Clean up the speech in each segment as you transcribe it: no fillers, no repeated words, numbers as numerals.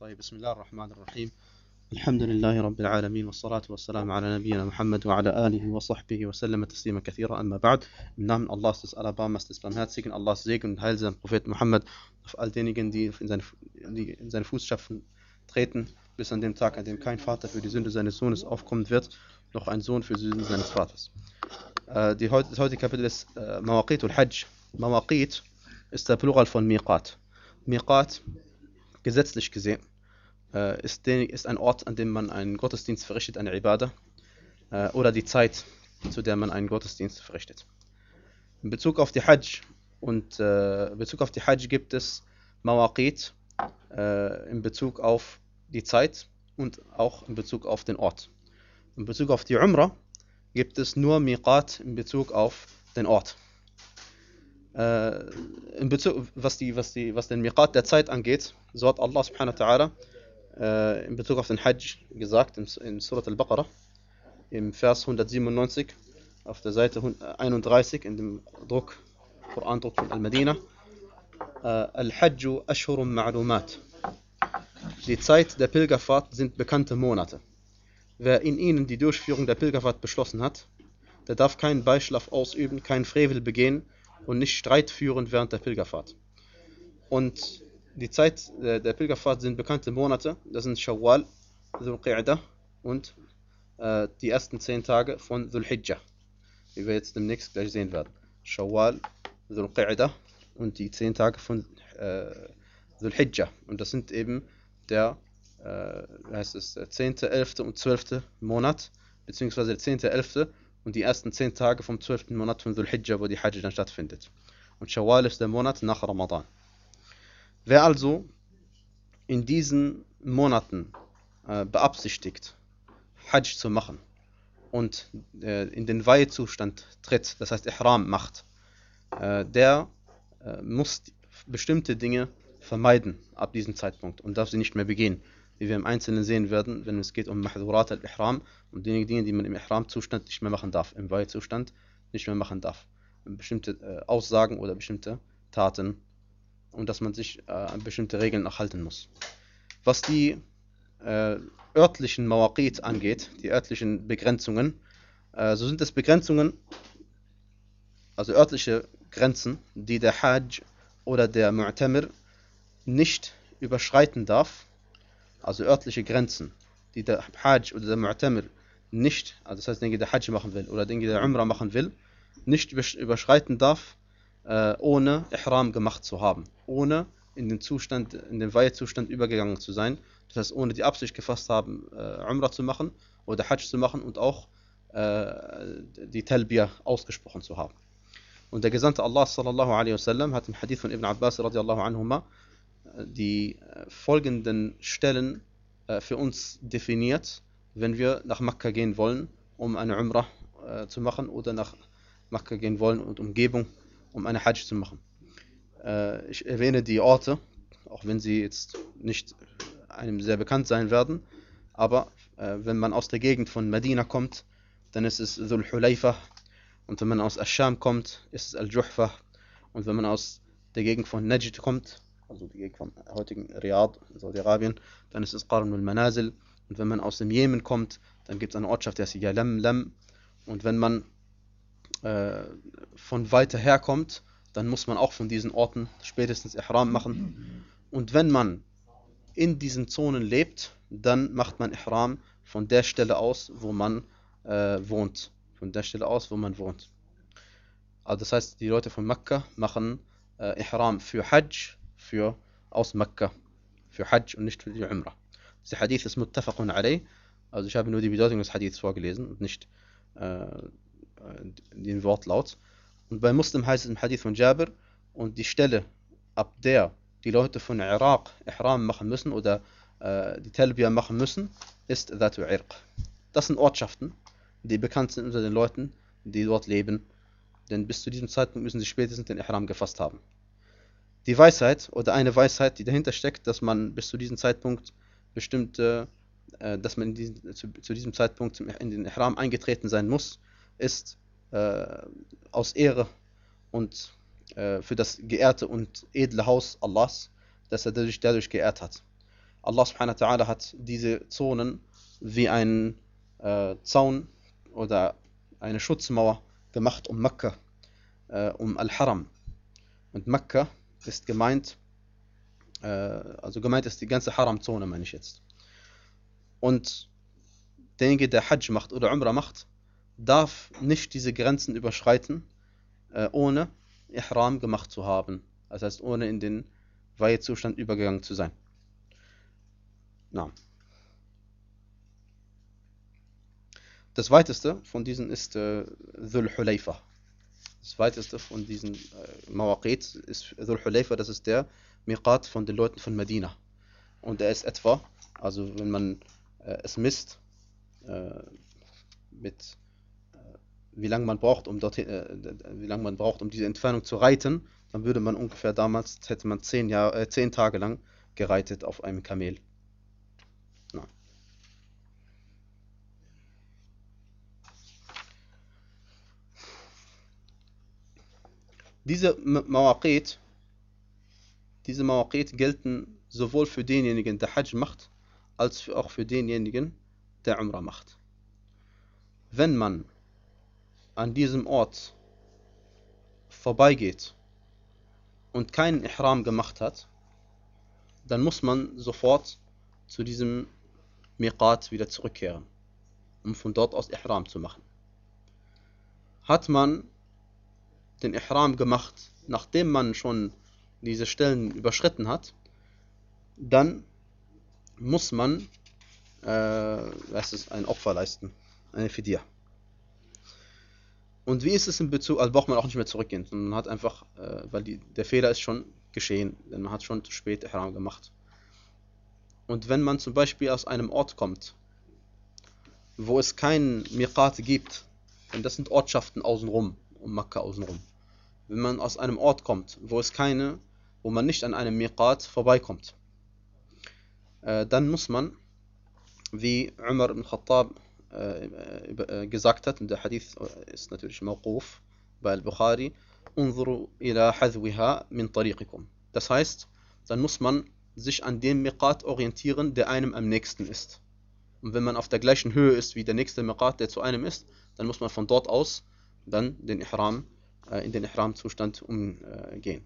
طيب بسم الله الرحمن الرحيم. الحمد لله رب العالمين والصلاة والسلام على نبينا Muhammad wa ala alihi wa sahbihi wa sallam taslima kathira, amma ba'd. Im Namen Allahs des Alabamas, des Barmherzigen, Allahs Segen und Heilsam, Prophet Muhammad, auf all diejenigen, die in seine Fußstapfen treten, bis an dem Tag, an dem kein Vater für die Sünde seines Sohnes aufkommen wird, noch ein Sohn für die Sünde seines Vaters. Das heutige Kapitel ist Mawaqit al-Hajj. Mawaqit ist der Plural von Miqat. Miqat, gesetzlich gesehen, ist ein Ort, an dem man einen Gottesdienst verrichtet, eine Ibadah, oder die Zeit, zu der man einen Gottesdienst verrichtet. In Bezug auf die Hajj gibt es Mawaqit in Bezug auf die Zeit und auch in Bezug auf den Ort. In Bezug auf die Umrah gibt es nur Miqat in Bezug auf den Ort. In Bezug, was den Miqat der Zeit angeht, so hat Allah subhanahu wa ta'ala in Bezug auf den Hajj gesagt, in Surat al-Baqarah, im Vers 197, auf der Seite 31, in dem Koran-Druck von Al-Madina, Al-Hajju Ashhurun Ma'lumat. Die Zeit der Pilgerfahrt sind bekannte Monate. Wer in ihnen die Durchführung der Pilgerfahrt beschlossen hat, der darf keinen Beischlaf ausüben, keinen Frevel begehen und nicht Streit führen während der Pilgerfahrt. Und die Zeit der Pilgerfahrt sind bekannte Monate, das sind Shawwal, Dhul Qa'dah und die ersten 10 Tage von Dhul Hijjah, wie wir jetzt demnächst gleich sehen werden. Shawwal, Dhul Qa'dah und die 10 Tage von Dhul Hijjah. Und das sind eben der 10., 11. und 12. Monat, beziehungsweise der 10., 11. und die ersten 10 Tage vom 12. Monat von Dhul Hijjah, wo die Hajj dann stattfindet. Und Shawwal ist der Monat nach Ramadan. Wer also in diesen Monaten beabsichtigt, Hajj zu machen und in den Weihezustand tritt, das heißt Ihram macht, der muss bestimmte Dinge vermeiden ab diesem Zeitpunkt und darf sie nicht mehr begehen, wie wir im Einzelnen sehen werden, wenn es geht um Mahdhurat al-Ihram und die Dinge, die man im Ihram-Zustand nicht mehr machen darf, im Weihezustand nicht mehr machen darf. Bestimmte Aussagen oder bestimmte Taten, und dass man sich an bestimmte Regeln noch halten muss. Was die örtlichen Mawaqit angeht, die örtlichen Begrenzungen, so sind es Begrenzungen, also örtliche Grenzen, die der Hajj oder der Mu'tamir nicht überschreiten darf, also örtliche Grenzen, die der Hajj oder der Mu'tamir nicht, also das heißt, den der Hajj machen will oder den der Umrah machen will, nicht überschreiten darf, ohne Ihram gemacht zu haben, ohne in den Weihezustand übergegangen zu sein, das heißt, ohne die Absicht gefasst haben, Umrah zu machen oder Hajj zu machen und auch die Talbiyah ausgesprochen zu haben. Und der Gesandte Allah sallallahu alaihi wasallam hat im Hadith von Ibn Abbas radiallahu anhuma die folgenden Stellen für uns definiert, wenn wir nach Mekka gehen wollen, um eine Umrah zu machen oder nach Mekka gehen wollen und Umgebung, um eine Hajj zu machen. Ich erwähne die Orte, auch wenn sie jetzt nicht einem sehr bekannt sein werden, aber wenn man aus der Gegend von Medina kommt, dann ist es Dhul Hulayfa, und wenn man aus Ash-Sham kommt, ist es Al-Juhfa, und wenn man aus der Gegend von Najd kommt, also die Gegend von heutigen Riyadh, Saudi-Arabien, dann ist es Qarn al-Manazil, und wenn man aus dem Jemen kommt, dann gibt es eine Ortschaft, die heißt Yalamlam, und wenn man von weiter her kommt, dann muss man auch von diesen Orten spätestens Ihram machen. Und wenn man in diesen Zonen lebt, dann macht man Ihram von der Stelle aus, wo man wohnt. Von der Stelle aus, wo man wohnt. Also das heißt, die Leute von Mekka machen Ihram für Hajj, aus Mekka, für Hajj und nicht für die Umrah. Der Hadith ist muttafaqun alayh, also ich habe nur die Bedeutung des Hadiths vorgelesen und nicht den Wortlaut. Und bei Muslim heißt es im Hadith von Jabir, und die Stelle, ab der die Leute von Irak Ihram machen müssen oder die Talbiyah machen müssen, ist Dhatu Irq. Das sind Ortschaften, die bekannt sind unter den Leuten, die dort leben, denn bis zu diesem Zeitpunkt müssen sie spätestens den Ihram gefasst haben. Die Weisheit oder eine Weisheit, die dahinter steckt, dass man bis zu diesem Zeitpunkt dass man zu diesem Zeitpunkt in den Ihram eingetreten sein muss, ist aus Ehre und für das geehrte und edle Haus Allahs, das er dadurch geehrt hat. Allah subhanahu wa ta'ala hat diese Zonen wie einen Zaun oder eine Schutzmauer gemacht um Mekka, um Al-Haram. Und Mekka ist gemeint, also gemeint ist die ganze Haram-Zone, meine ich jetzt. Und derjenige, der Hajj macht oder Umrah macht, darf nicht diese Grenzen überschreiten, ohne Ihram gemacht zu haben. Das heißt, ohne in den Weihezustand übergegangen zu sein. Na. Das weiteste von diesen ist Dhul Hulayfa. Das weiteste von diesen Mawaqit ist Dhul Hulayfa, das ist der Miqat von den Leuten von Medina. Und er ist etwa, also wenn man es misst, mit wie lange man braucht, um diese Entfernung zu reiten, dann würde man ungefähr damals, hätte man 10 Tage lang gereitet auf einem Kamel. Na. Diese Mawaqit gelten sowohl für denjenigen, der Hajj macht, als auch für denjenigen, der Umrah macht. Wenn man an diesem Ort vorbeigeht und keinen Ihram gemacht hat, dann muss man sofort zu diesem Miqat wieder zurückkehren, um von dort aus Ihram zu machen. Hat man den Ihram gemacht, nachdem man schon diese Stellen überschritten hat, dann muss man ein Opfer leisten, eine Fidya. Und wie ist es in Bezug, also braucht man auch nicht mehr zurückgehen, sondern man hat einfach, weil der Fehler ist schon geschehen, denn man hat schon zu spät Ihram gemacht. Und wenn man zum Beispiel aus einem Ort kommt, wo es keinen Miqat gibt, denn das sind Ortschaften außenrum, um Mekka außenrum. Wenn man aus einem Ort kommt, wo man nicht an einem Miqat vorbeikommt, dann muss man, wie Umar ibn Khattab gesagt hat, und der Hadith ist natürlich Mawquf bei Al-Bukhari, unzuru ila hadwiha min tariqikum. Das heißt, dann muss man sich an dem Miqat orientieren, der einem am nächsten ist. Und wenn man auf der gleichen Höhe ist wie der nächste Miqat, der zu einem ist, dann muss man von dort aus dann in den Ihram-Zustand umgehen.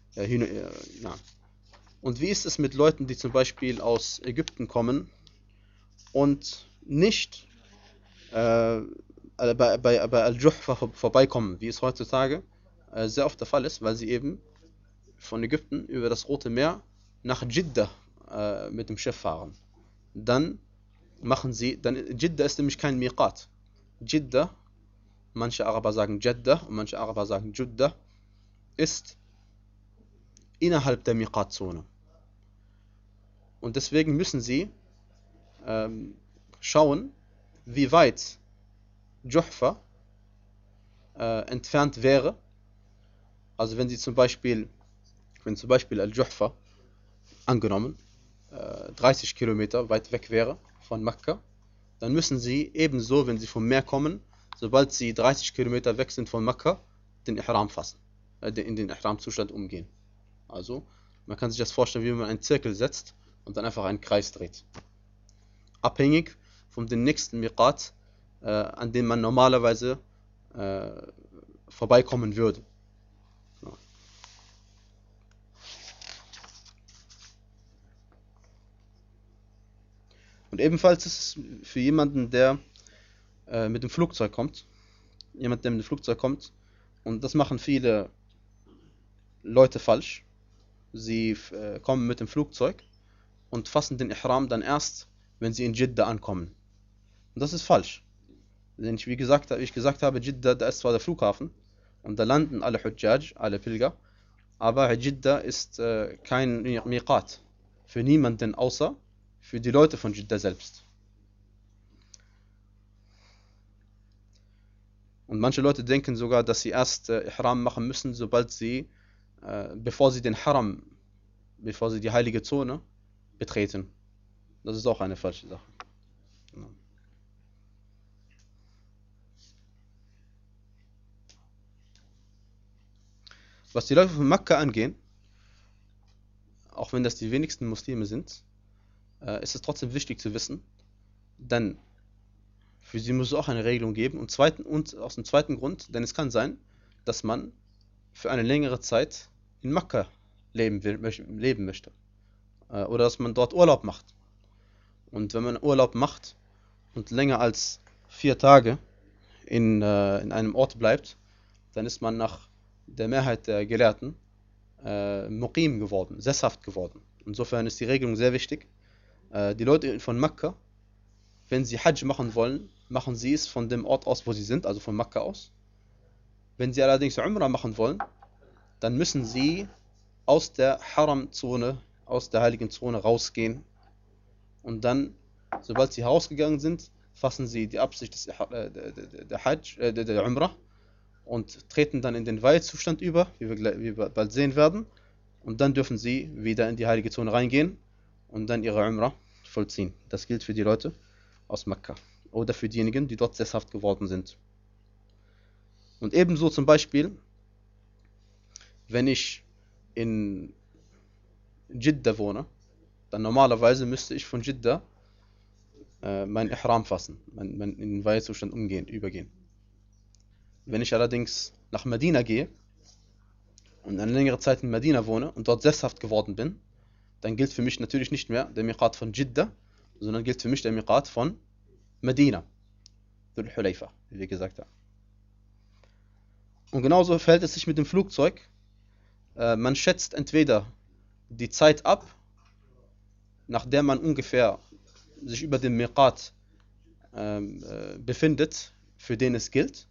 Und wie ist es mit Leuten, die zum Beispiel aus Ägypten kommen und nicht bei Al-Juhfa vorbeikommen, wie es heutzutage sehr oft der Fall ist, weil sie eben von Ägypten über das Rote Meer nach Jeddah mit dem Schiff fahren. Dann Jeddah ist nämlich kein Miqat. Jeddah, manche Araber sagen Jeddah und manche Araber sagen Jeddah, ist innerhalb der Miqat-Zone. Und deswegen müssen sie schauen, wie weit Juhfa entfernt wäre. Also wenn zum Beispiel Al-Juhfa angenommen 30 Kilometer weit weg wäre von Mekka, dann müssen sie ebenso, wenn sie vom Meer kommen, sobald sie 30 Kilometer weg sind von Mekka, den Ihram fassen, in den Ihram-Zustand umgehen. Also man kann sich das vorstellen, wie man einen Zirkel setzt und dann einfach einen Kreis dreht. Abhängig von dem nächsten Miqat, an dem man normalerweise vorbeikommen würde. Ja. Und ebenfalls ist es für jemanden, der mit dem Flugzeug kommt, und das machen viele Leute falsch. Sie kommen mit dem Flugzeug und fassen den Ihram dann erst, wenn sie in Jeddah ankommen. Und das ist falsch. Denn wie ich gesagt habe, Jeddah, da ist zwar der Flughafen und da landen alle Hujjaj, alle Pilger, aber Jeddah ist kein Miqat für niemanden außer für die Leute von Jeddah selbst. Und manche Leute denken sogar, dass sie erst Ihram machen müssen, bevor sie die heilige Zone betreten. Das ist auch eine falsche Sache. Ja. Was die Leute von Mekka angehen, auch wenn das die wenigsten Muslime sind, ist es trotzdem wichtig zu wissen, denn für sie muss es auch eine Regelung geben. Und aus dem zweiten Grund, denn es kann sein, dass man für eine längere Zeit in Mekka leben möchte. Oder dass man dort Urlaub macht. Und wenn man Urlaub macht und länger als 4 Tage in einem Ort bleibt, dann ist man nach der Mehrheit der Gelehrten Muqim geworden, sesshaft geworden. Insofern ist die Regelung sehr wichtig. Die Leute von Mekka, wenn sie Hajj machen wollen, machen sie es von dem Ort aus, wo sie sind, also von Mekka aus. Wenn sie allerdings Umrah machen wollen, dann müssen sie aus der Haram-Zone, aus der heiligen Zone rausgehen. Und dann, sobald sie rausgegangen sind, fassen sie die Absicht der Umrah und treten dann in den Weihzustand über, wie wir bald sehen werden. Und dann dürfen sie wieder in die heilige Zone reingehen und dann ihre Umrah vollziehen. Das gilt für die Leute aus Mekka oder für diejenigen, die dort sesshaft geworden sind. Und ebenso zum Beispiel, wenn ich in Jeddah wohne, dann normalerweise müsste ich von Jeddah mein Ihram fassen, in den Weihzustand übergehen. Wenn ich allerdings nach Medina gehe und eine längere Zeit in Medina wohne und dort sesshaft geworden bin, dann gilt für mich natürlich nicht mehr der Miqat von Jeddah, sondern gilt für mich der Miqat von Medina, Dhul Hulayfa, wie wir gesagt haben. Und genauso verhält es sich mit dem Flugzeug. Man schätzt entweder die Zeit ab, nach der man ungefähr sich über dem Miqat befindet, für den es gilt,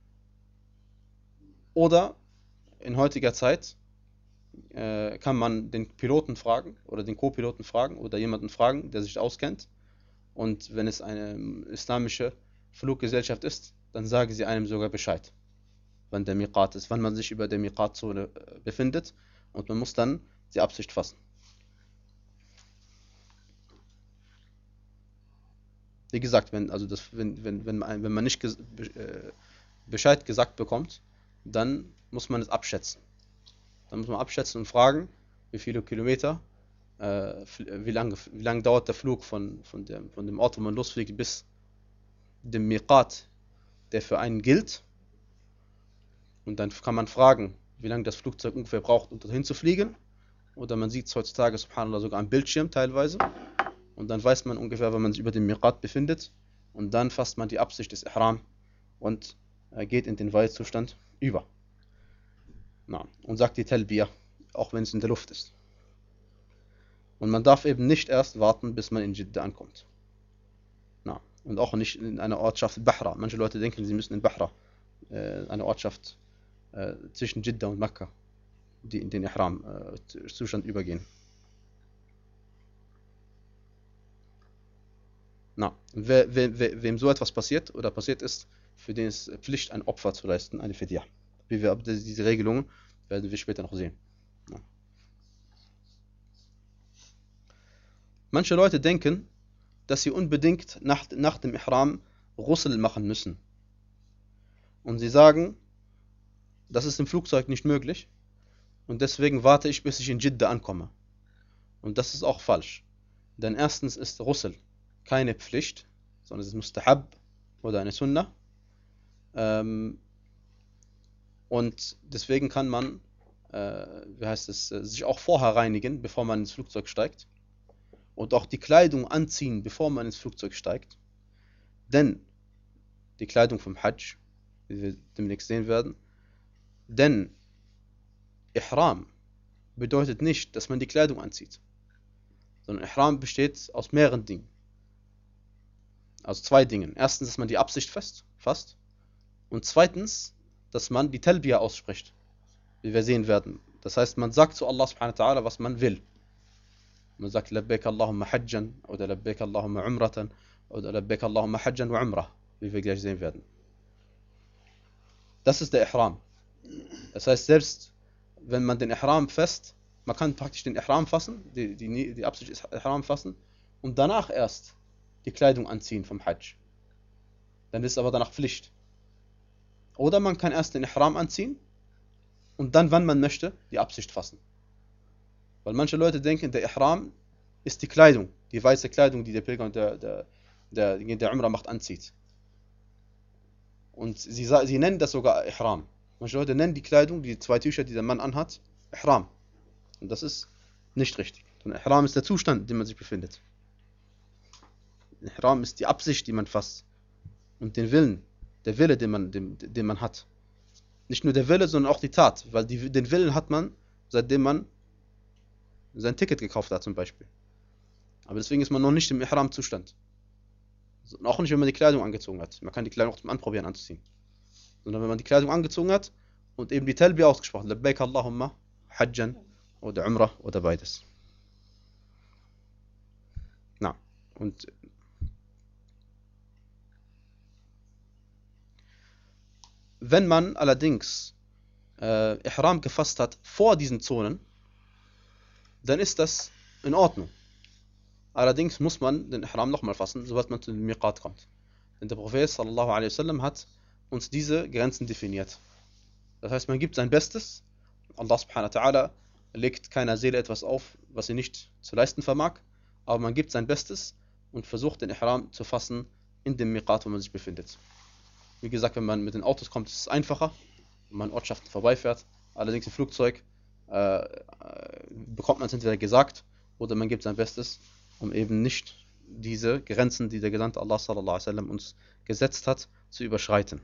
oder in heutiger Zeit kann man den Piloten fragen oder den Co-Piloten fragen oder jemanden fragen, der sich auskennt. Und wenn es eine islamische Fluggesellschaft ist, dann sagen sie einem sogar Bescheid, wann der Miqat ist, wann man sich über der Miqat-Zone befindet, und man muss dann die Absicht fassen. Wie gesagt, wenn man nicht Bescheid gesagt bekommt, dann muss man es abschätzen. Dann muss man abschätzen und fragen, wie viele Kilometer, wie lang dauert der Flug von dem Ort, wo man losfliegt, bis dem Miqat, der für einen gilt. Und dann kann man fragen, wie lange das Flugzeug ungefähr braucht, um dorthin zu fliegen. Oder man sieht es heutzutage, subhanallah, sogar am Bildschirm teilweise. Und dann weiß man ungefähr, wenn man sich über dem Miqat befindet. Und dann fasst man die Absicht des Ihram und geht in den Weihzustand über. Und sagt die Talbiyah, auch wenn es in der Luft ist. Und man darf eben nicht erst warten, bis man in Jeddah ankommt. Und auch nicht in einer Ortschaft Bahra. Manche Leute denken, sie müssen in Bahra, eine Ortschaft zwischen Jeddah und Mekka, die in den Ihram-Zustand übergehen. Wem so etwas passiert oder passiert ist, für den ist Pflicht, ein Opfer zu leisten, eine Fidyah. Diese Regelungen werden wir später noch sehen. Manche Leute denken, dass sie unbedingt nach dem Ihram Ghusl machen müssen. Und sie sagen, das ist im Flugzeug nicht möglich und deswegen warte ich, bis ich in Jeddah ankomme. Und das ist auch falsch. Denn erstens ist Ghusl keine Pflicht, sondern es ist Mustahab oder eine Sunnah. Und deswegen kann man sich auch vorher reinigen, bevor man ins Flugzeug steigt. Und auch die Kleidung anziehen, bevor man ins Flugzeug steigt. Denn die Kleidung vom Hajj, wie wir demnächst sehen werden, denn Ihram bedeutet nicht, dass man die Kleidung anzieht, sondern Ihram besteht aus mehreren Dingen. Aus 2 Dingen. Erstens, dass man die Absicht fasst, und zweitens, dass man die Talbiyah ausspricht, wie wir sehen werden. Das heißt, man sagt zu Allah subhanahu wa ta'ala, was man will. Man sagt Labbaik Allahumma Hajjan oder Labbaik Allahumma Umratan oder Labbaik Allahumma Hajjan wa Umrah, wie wir gleich sehen werden. Das ist der Ihram. Das heißt, selbst wenn man den Ihram fasst, man kann praktisch den Ihram fassen, die Absicht ist Ihram fassen und danach erst die Kleidung anziehen vom Hajj. Dann ist es aber danach Pflicht. Oder man kann erst den Ihram anziehen und dann, wann man möchte, die Absicht fassen. Weil manche Leute denken, der Ihram ist die Kleidung, die weiße Kleidung, die der Pilger und der Umrah macht, anzieht. Und sie nennen das sogar Ihram. Manche Leute nennen die Kleidung, die zwei Tücher, die der Mann anhat, Ihram. Und das ist nicht richtig. Und Ihram ist der Zustand, in dem man sich befindet. Ihram ist die Absicht, die man fasst. Und den Willen, der Wille, den man hat. Nicht nur der Wille, sondern auch die Tat. Weil den Willen hat man, seitdem man sein Ticket gekauft hat, zum Beispiel. Aber deswegen ist man noch nicht im Ihram-Zustand. Und auch nicht, wenn man die Kleidung angezogen hat. Man kann die Kleidung auch zum Anprobieren anzuziehen. Sondern wenn man die Kleidung angezogen hat und eben die Talbiya ausgesprochen, Labbaik Allahumma, Hajjan oder Umrah oder beides. Na, und wenn man allerdings Ihram gefasst hat vor diesen Zonen, dann ist das in Ordnung. Allerdings muss man den Ihram nochmal fassen, sobald man zu dem Miqat kommt. Denn der Prophet sallallahu alaihi wasallam hat uns diese Grenzen definiert. Das heißt, man gibt sein Bestes. Allah subhanahu wa ta'ala legt keiner Seele etwas auf, was sie nicht zu leisten vermag. Aber man gibt sein Bestes und versucht den Ihram zu fassen in dem Miqat, wo man sich befindet. Wie gesagt, wenn man mit den Autos kommt, ist es einfacher, wenn man Ortschaften vorbeifährt. Allerdings im Flugzeug bekommt man es entweder gesagt oder man gibt sein Bestes, um eben nicht diese Grenzen, die der Gesandte Allah sallallahu alaihi wasallam uns gesetzt hat, zu überschreiten.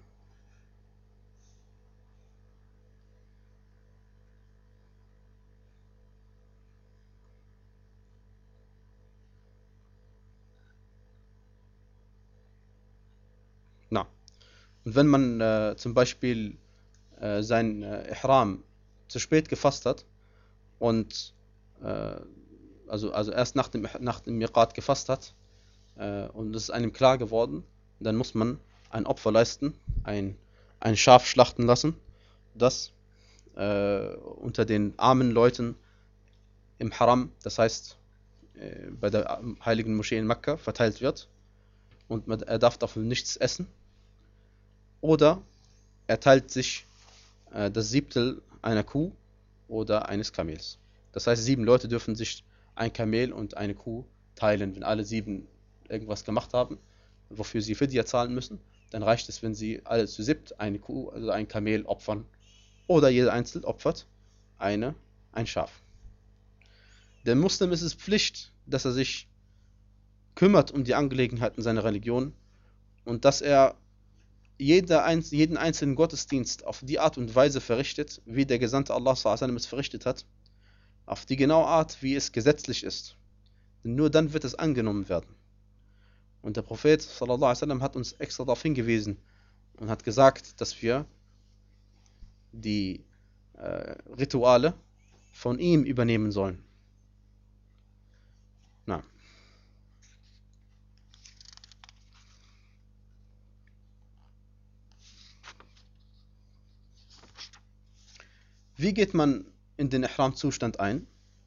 Na. Und wenn man zum Beispiel sein Ihram zu spät gefasst hat und also erst nach dem Miqat gefasst hat und es ist einem klar geworden, dann muss man ein Opfer leisten, ein Schaf schlachten lassen, das unter den armen Leuten im Haram, das heißt bei der heiligen Moschee in Mekka, verteilt wird und er darf dafür nichts essen. Oder er teilt sich das Siebtel einer Kuh oder eines Kamels. Das heißt, 7 Leute dürfen sich ein Kamel und eine Kuh teilen. Wenn alle 7 irgendwas gemacht haben, wofür sie Fidya zahlen müssen, dann reicht es, wenn sie alle zu 7 eine Kuh, also ein Kamel opfern. Oder jeder einzeln opfert ein Schaf. Der Muslim ist es Pflicht, dass er sich kümmert um die Angelegenheiten seiner Religion und dass er jeden einzelnen Gottesdienst auf die Art und Weise verrichtet, wie der Gesandte Allah sallallahu alaihi wasallam es verrichtet hat, auf die genaue Art, wie es gesetzlich ist. Denn nur dann wird es angenommen werden. Und der Prophet sallallahu alaihi wasallam hat uns extra darauf hingewiesen und hat gesagt, dass wir die Rituale von ihm übernehmen sollen. Na. Wie geht man in den Ihram-Zustand ein?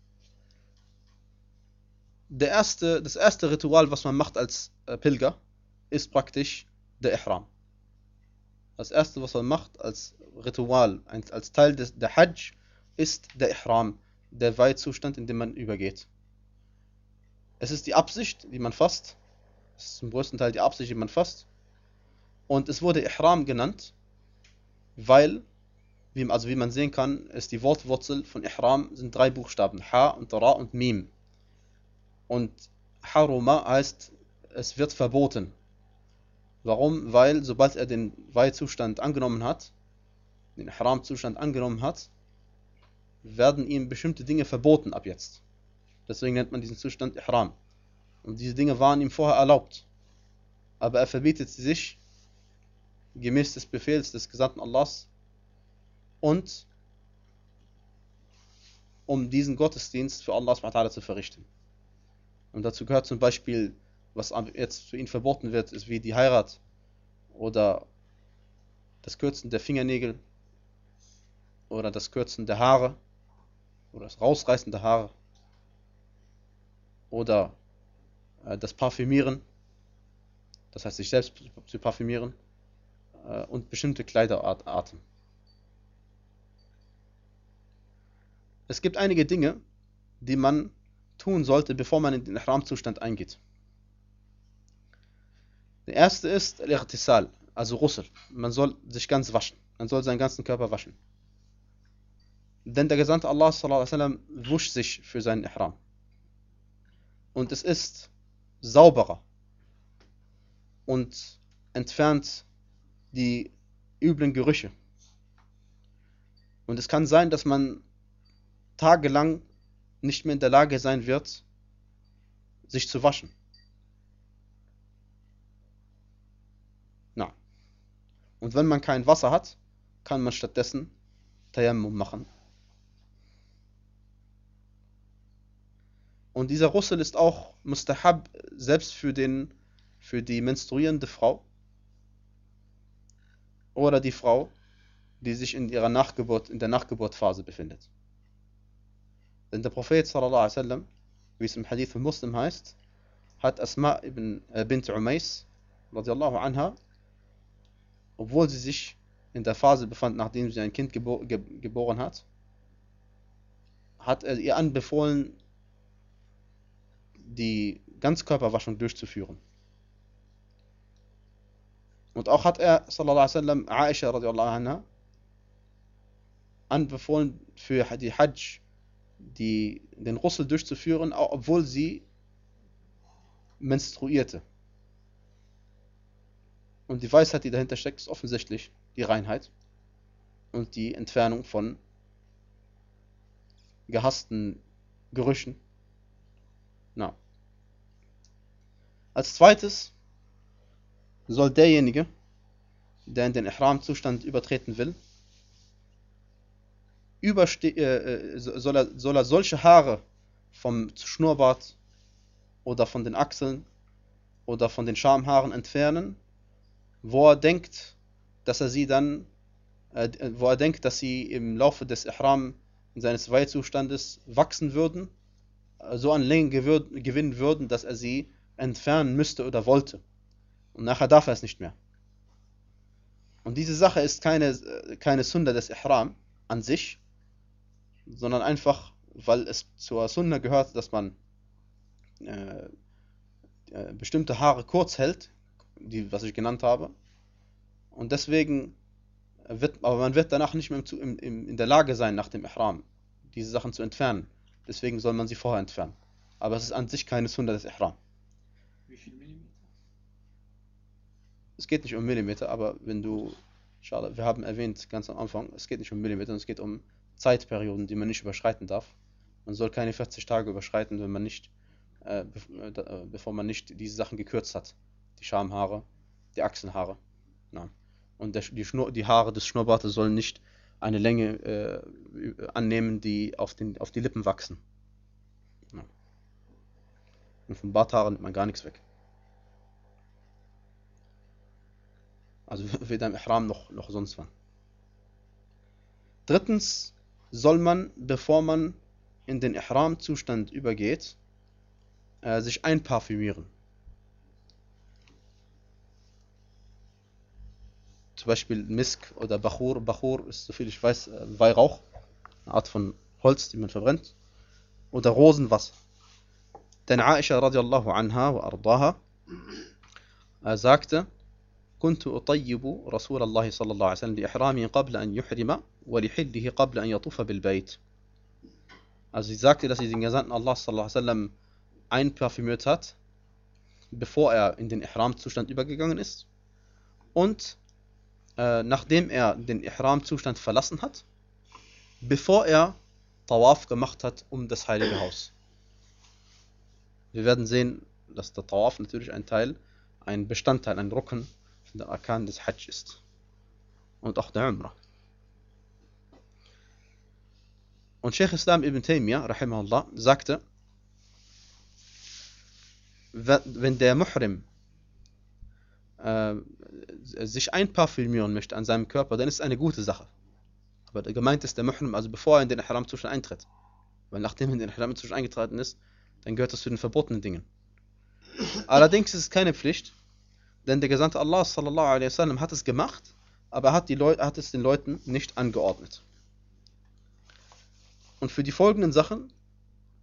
Das erste Ritual, was man macht als Pilger, ist praktisch der Ihram. Das erste, was man macht als Ritual, als Teil der Hajj, ist der Ihram, der Weihzustand, in den man übergeht. Es ist die Absicht, die man fasst. Es ist zum größten Teil die Absicht, die man fasst. Und es wurde Ihram genannt, weil, wie man sehen kann, ist die Wortwurzel von Ihram sind 3 Buchstaben, Ha und Ra und Mim. Und Haruma heißt, es wird verboten. Warum? Weil sobald er den Weihzustand angenommen hat, den Ihram-Zustand angenommen hat, werden ihm bestimmte Dinge verboten ab jetzt. Deswegen nennt man diesen Zustand Ihram. Und diese Dinge waren ihm vorher erlaubt. Aber er verbietet sie sich gemäß des Befehls des Gesandten Allahs und um diesen Gottesdienst für Allah subhanahu wa ta'ala zu verrichten. Und dazu gehört zum Beispiel, was jetzt für ihn verboten wird, ist wie die Heirat oder das Kürzen der Fingernägel oder das Kürzen der Haare oder das Rausreißen der Haare oder das Parfümieren, das heißt sich selbst zu parfümieren und bestimmte Kleiderarten. Es gibt einige Dinge, die man tun sollte, bevor man in den Ihram-Zustand eingeht. Der erste ist Al-Ightisal, also Ghusl. Man soll sich ganz waschen. Man soll seinen ganzen Körper waschen. Denn der Gesandte Allah sallallahu alaihi wasallam wusch sich für seinen Ihram. Und es ist sauberer und entfernt die üblen Gerüche. Und es kann sein, dass man tagelang nicht mehr in der Lage sein wird, sich zu waschen. Na. Und wenn man kein Wasser hat, kann man stattdessen Tayammum machen. Und dieser Ghusl ist auch Mustahab, selbst für die menstruierende Frau oder die Frau, die sich in der Nachgeburtphase befindet. Denn der Prophet sallallahu alaihi wasallam, wie es im Hadith von Muslim heißt, hat Asma bint Umais radiallahu anha, obwohl sie sich in der Phase befand, nachdem sie ein Kind geboren hat, hat er ihr anbefohlen, die Ganzkörperwaschung durchzuführen. Und auch hat er sallallahu alaihi wasallam Aisha radiallahu anha anbefohlen, für die Hajj den Ghusl durchzuführen, auch obwohl sie menstruierte. Und die Weisheit, die dahinter steckt, ist offensichtlich die Reinheit und die Entfernung von gehassten Gerüchen. Na. Als zweites soll derjenige, der in den Ihram-Zustand übertreten will, soll er solche Haare vom Schnurrbart oder von den Achseln oder von den Schamhaaren entfernen, wo er denkt, dass sie im Laufe des Ihram seines Weihzustandes wachsen würden, so an Länge gewinnen würden, dass er sie entfernen müsste oder wollte. Und nachher darf er es nicht mehr. Und diese Sache ist keine Sunna des Ihram an sich, sondern einfach, weil es zur Sunna gehört, dass man bestimmte Haare kurz hält, was ich genannt habe. Und deswegen man wird danach nicht mehr in der Lage sein, nach dem Ihram diese Sachen zu entfernen. Deswegen soll man sie vorher entfernen. Aber es ist an sich keine Sunna des Ihram. Wie viel Millimeter? Es geht nicht um Millimeter, aber wir haben erwähnt ganz am Anfang, es geht nicht um Millimeter, es geht um Zeitperioden, die man nicht überschreiten darf. Man soll keine 40 Tage überschreiten, bevor man nicht diese Sachen gekürzt hat. Die Schamhaare, die Achselhaare. Ja. Und die Haare des Schnurrbartes sollen nicht eine Länge annehmen, die auf die Lippen wachsen. Ja. Und vom Barthaaren nimmt man gar nichts weg. Also weder im Ihram noch sonst wann. Drittens soll man, bevor man in den Ihram-Zustand übergeht, sich einparfümieren. Zum Beispiel Misk oder Bachur. Bachur ist, soviel ich weiß, Weihrauch, eine Art von Holz, die man verbrennt. Oder Rosenwasser. Denn Aisha radiallahu anha wa ardaha sagte: كنت أطيب رسول الله صلى الله عليه وسلم لإحرامه قبل أن يحرم ولحله قبل أن يطوف بالبيت. Also sie sagte, dass sie den Gesandten Allah sallallahu alaihi wasallam einparfümiert hat, bevor er in den Ihram-Zustand übergegangen ist und nachdem er den Ihram-Zustand verlassen hat, bevor er Tawaf gemacht hat um das heilige Haus. Wir werden sehen, dass der Tawaf natürlich ein Bestandteil, ein Rukn von der Arkan des Hajj ist. Und auch der Umrah. Und Sheikh Islam ibn Taymiyyah, rahimahullah, sagte, wenn der Muhrim sich einparfümieren möchte an seinem Körper, dann ist es eine gute Sache. Aber gemeint ist der Muhrim, also bevor er in den Ihram-Zustand eintritt. Weil nachdem er in den Ihram-Zustand eingetreten ist, dann gehört das zu den verbotenen Dingen. Allerdings ist es keine Pflicht, denn der Gesandte Allah sallallahu alaihi wasallam hat es gemacht, aber er hat es den Leuten nicht angeordnet. Und für die folgenden Sachen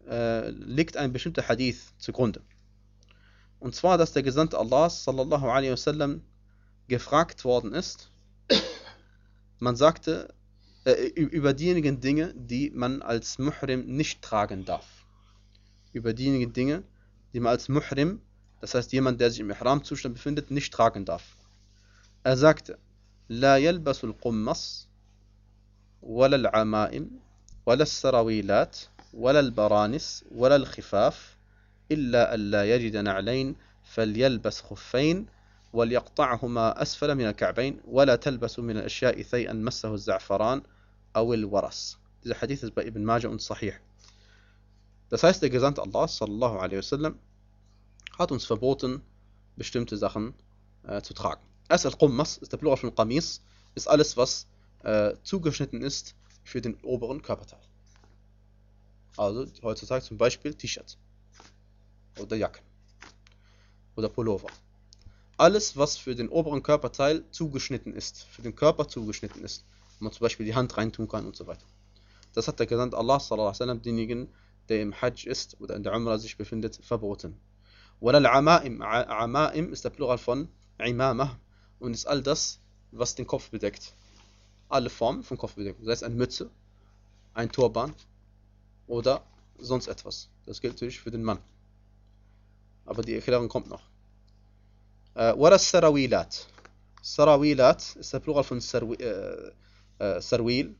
liegt ein bestimmter Hadith zugrunde. Und zwar, dass der Gesandte Allah sallallahu alaihi wasallam gefragt worden ist, man sagte, über diejenigen Dinge, die man als Muhrim nicht tragen darf. Über diejenigen Dinge, die man als Muhrim, das heißt jemand, der sich im Ihram-Zustand befindet, nicht tragen darf. Er sagte, La yalbasul qummas, wala al-amaim, wala al-sarawilat, wala al-baranis, wala al-khifaf, illa an la yajida na'layn, falyalbas khuffayn, وليقطعهما أسفل من الكعبين ولا تلبسوا من الأشياء ثيئا مسه الزعفران أو الورس. Dieser Hadith ist bei Ibn Majah und Sahih. Das heißt, der Gesandte Allah sallallahu alaihi wasallam hat uns verboten, bestimmte Sachen zu tragen. Erst al-Qummas ist der Plural von Qamis, ist alles, was zugeschnitten ist für den oberen Körperteil. Also heutzutage zum Beispiel T-Shirt oder Jacke oder Pullover. Alles, was für den oberen Körperteil zugeschnitten ist, für den Körper zugeschnitten ist, wo man zum Beispiel die Hand reintun kann und so weiter. Das hat der Gesandte Allah sallallahu alaihi wasallam denjenigen, der im Hajj ist oder in der Umrah sich befindet, verboten. Wala al-amaim, amaim ist der Plural von Imamah und ist all das, was den Kopf bedeckt. Alle Formen von Kopfbedeckung, sei es eine Mütze, ein Turban oder sonst etwas. Das gilt natürlich für den Mann. Aber die Erklärung kommt noch. Wala al-sarawilat. Sarawilat ist der Plural von Sarwil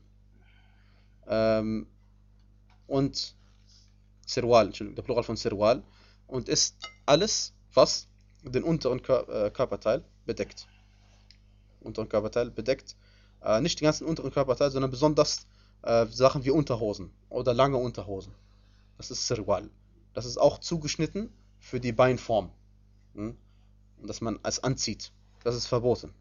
und Sirwal, Entschuldigung, der Plural von Sirwal und ist alles, was den unteren Körperteil bedeckt. Unteren Körperteil bedeckt, nicht den ganzen unteren Körperteil, sondern besonders Sachen wie Unterhosen oder lange Unterhosen. Das ist Sirwal. Das ist auch zugeschnitten für die Beinform. Dass man es anzieht. Das ist verboten.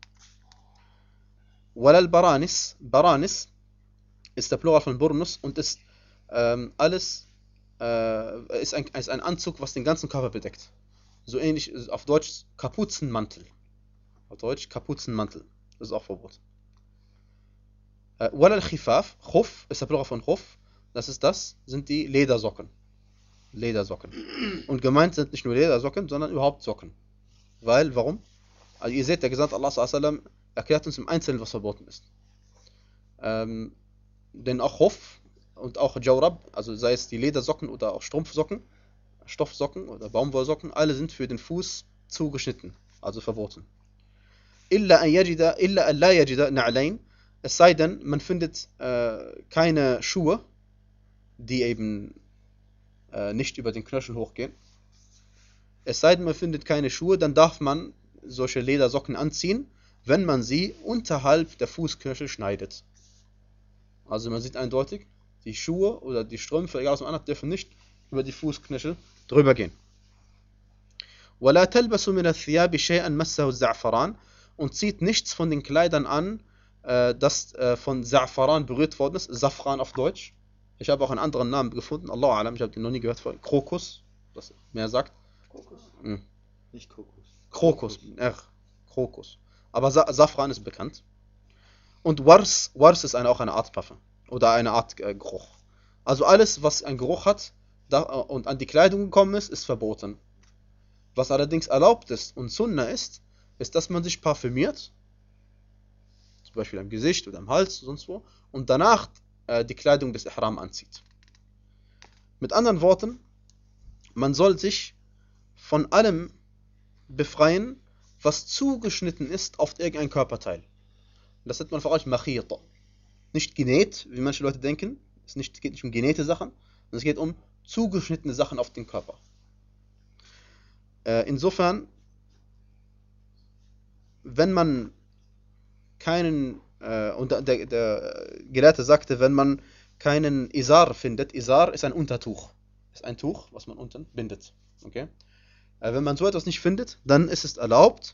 Walal Baranis. Baranis ist der Plural von Burnus und ist alles ist ein Anzug, was den ganzen Körper bedeckt. So ähnlich ist auf Deutsch Kapuzenmantel. Auf Deutsch Kapuzenmantel. Das ist auch verboten. Walal Khifaf. Khuf ist der Plural von Khuf. Sind die Ledersocken. Ledersocken. Und gemeint sind nicht nur Ledersocken, sondern überhaupt Socken. Weil, warum? Also ihr seht, der Gesandte Allah sallam erklärt uns im Einzelnen, was verboten ist. Denn auch Khuf und auch Jawrab, also sei es die Ledersocken oder auch Strumpfsocken, Stoffsocken oder Baumwollsocken, alle sind für den Fuß zugeschnitten, also verboten. Illa an la yajida na'layn, es sei denn, man findet keine Schuhe, die eben nicht über den Knöchel hochgehen. Es sei denn, man findet keine Schuhe, dann darf man solche Ledersocken anziehen, wenn man sie unterhalb der Fußknöchel schneidet. Also man sieht eindeutig, die Schuhe oder die Strümpfe, egal was man anhat, dürfen nicht über die Fußknöchel drüber gehen. وَلَا تَلْبَسُوا مِنَ الثِّيَابِ شَيْئًا مَسَّهُ الزَّعْفَرَانِ und zieht nichts von den Kleidern an, das von Za'faran berührt worden ist, Safran auf Deutsch. Ich habe auch einen anderen Namen gefunden, Allahu Alam, ich habe den noch nie gehört, Krokus, was mehr sagt. Kokos? Nicht Kokos. Krokus. Aber Safran ist bekannt. Und Wars ist auch eine Art Parfum oder eine Art Geruch. Also alles, was einen Geruch hat und an die Kleidung gekommen ist, ist verboten. Was allerdings erlaubt ist und Sunna ist, dass man sich parfümiert, zum Beispiel am Gesicht oder am Hals, sonst wo, und danach die Kleidung des Ihram anzieht. Mit anderen Worten, man soll sich von allem befreien, was zugeschnitten ist auf irgendein Körperteil. Das nennt man vor allem Makhita. Nicht genäht, wie manche Leute denken. Es geht nicht um genähte Sachen, sondern es geht um zugeschnittene Sachen auf den Körper. Insofern, wenn man keinen, und der Gelehrte sagte, wenn man keinen Izar findet, Izar ist ein Untertuch. Ist ein Tuch, was man unten bindet. Okay? Wenn man so etwas nicht findet, dann ist es erlaubt,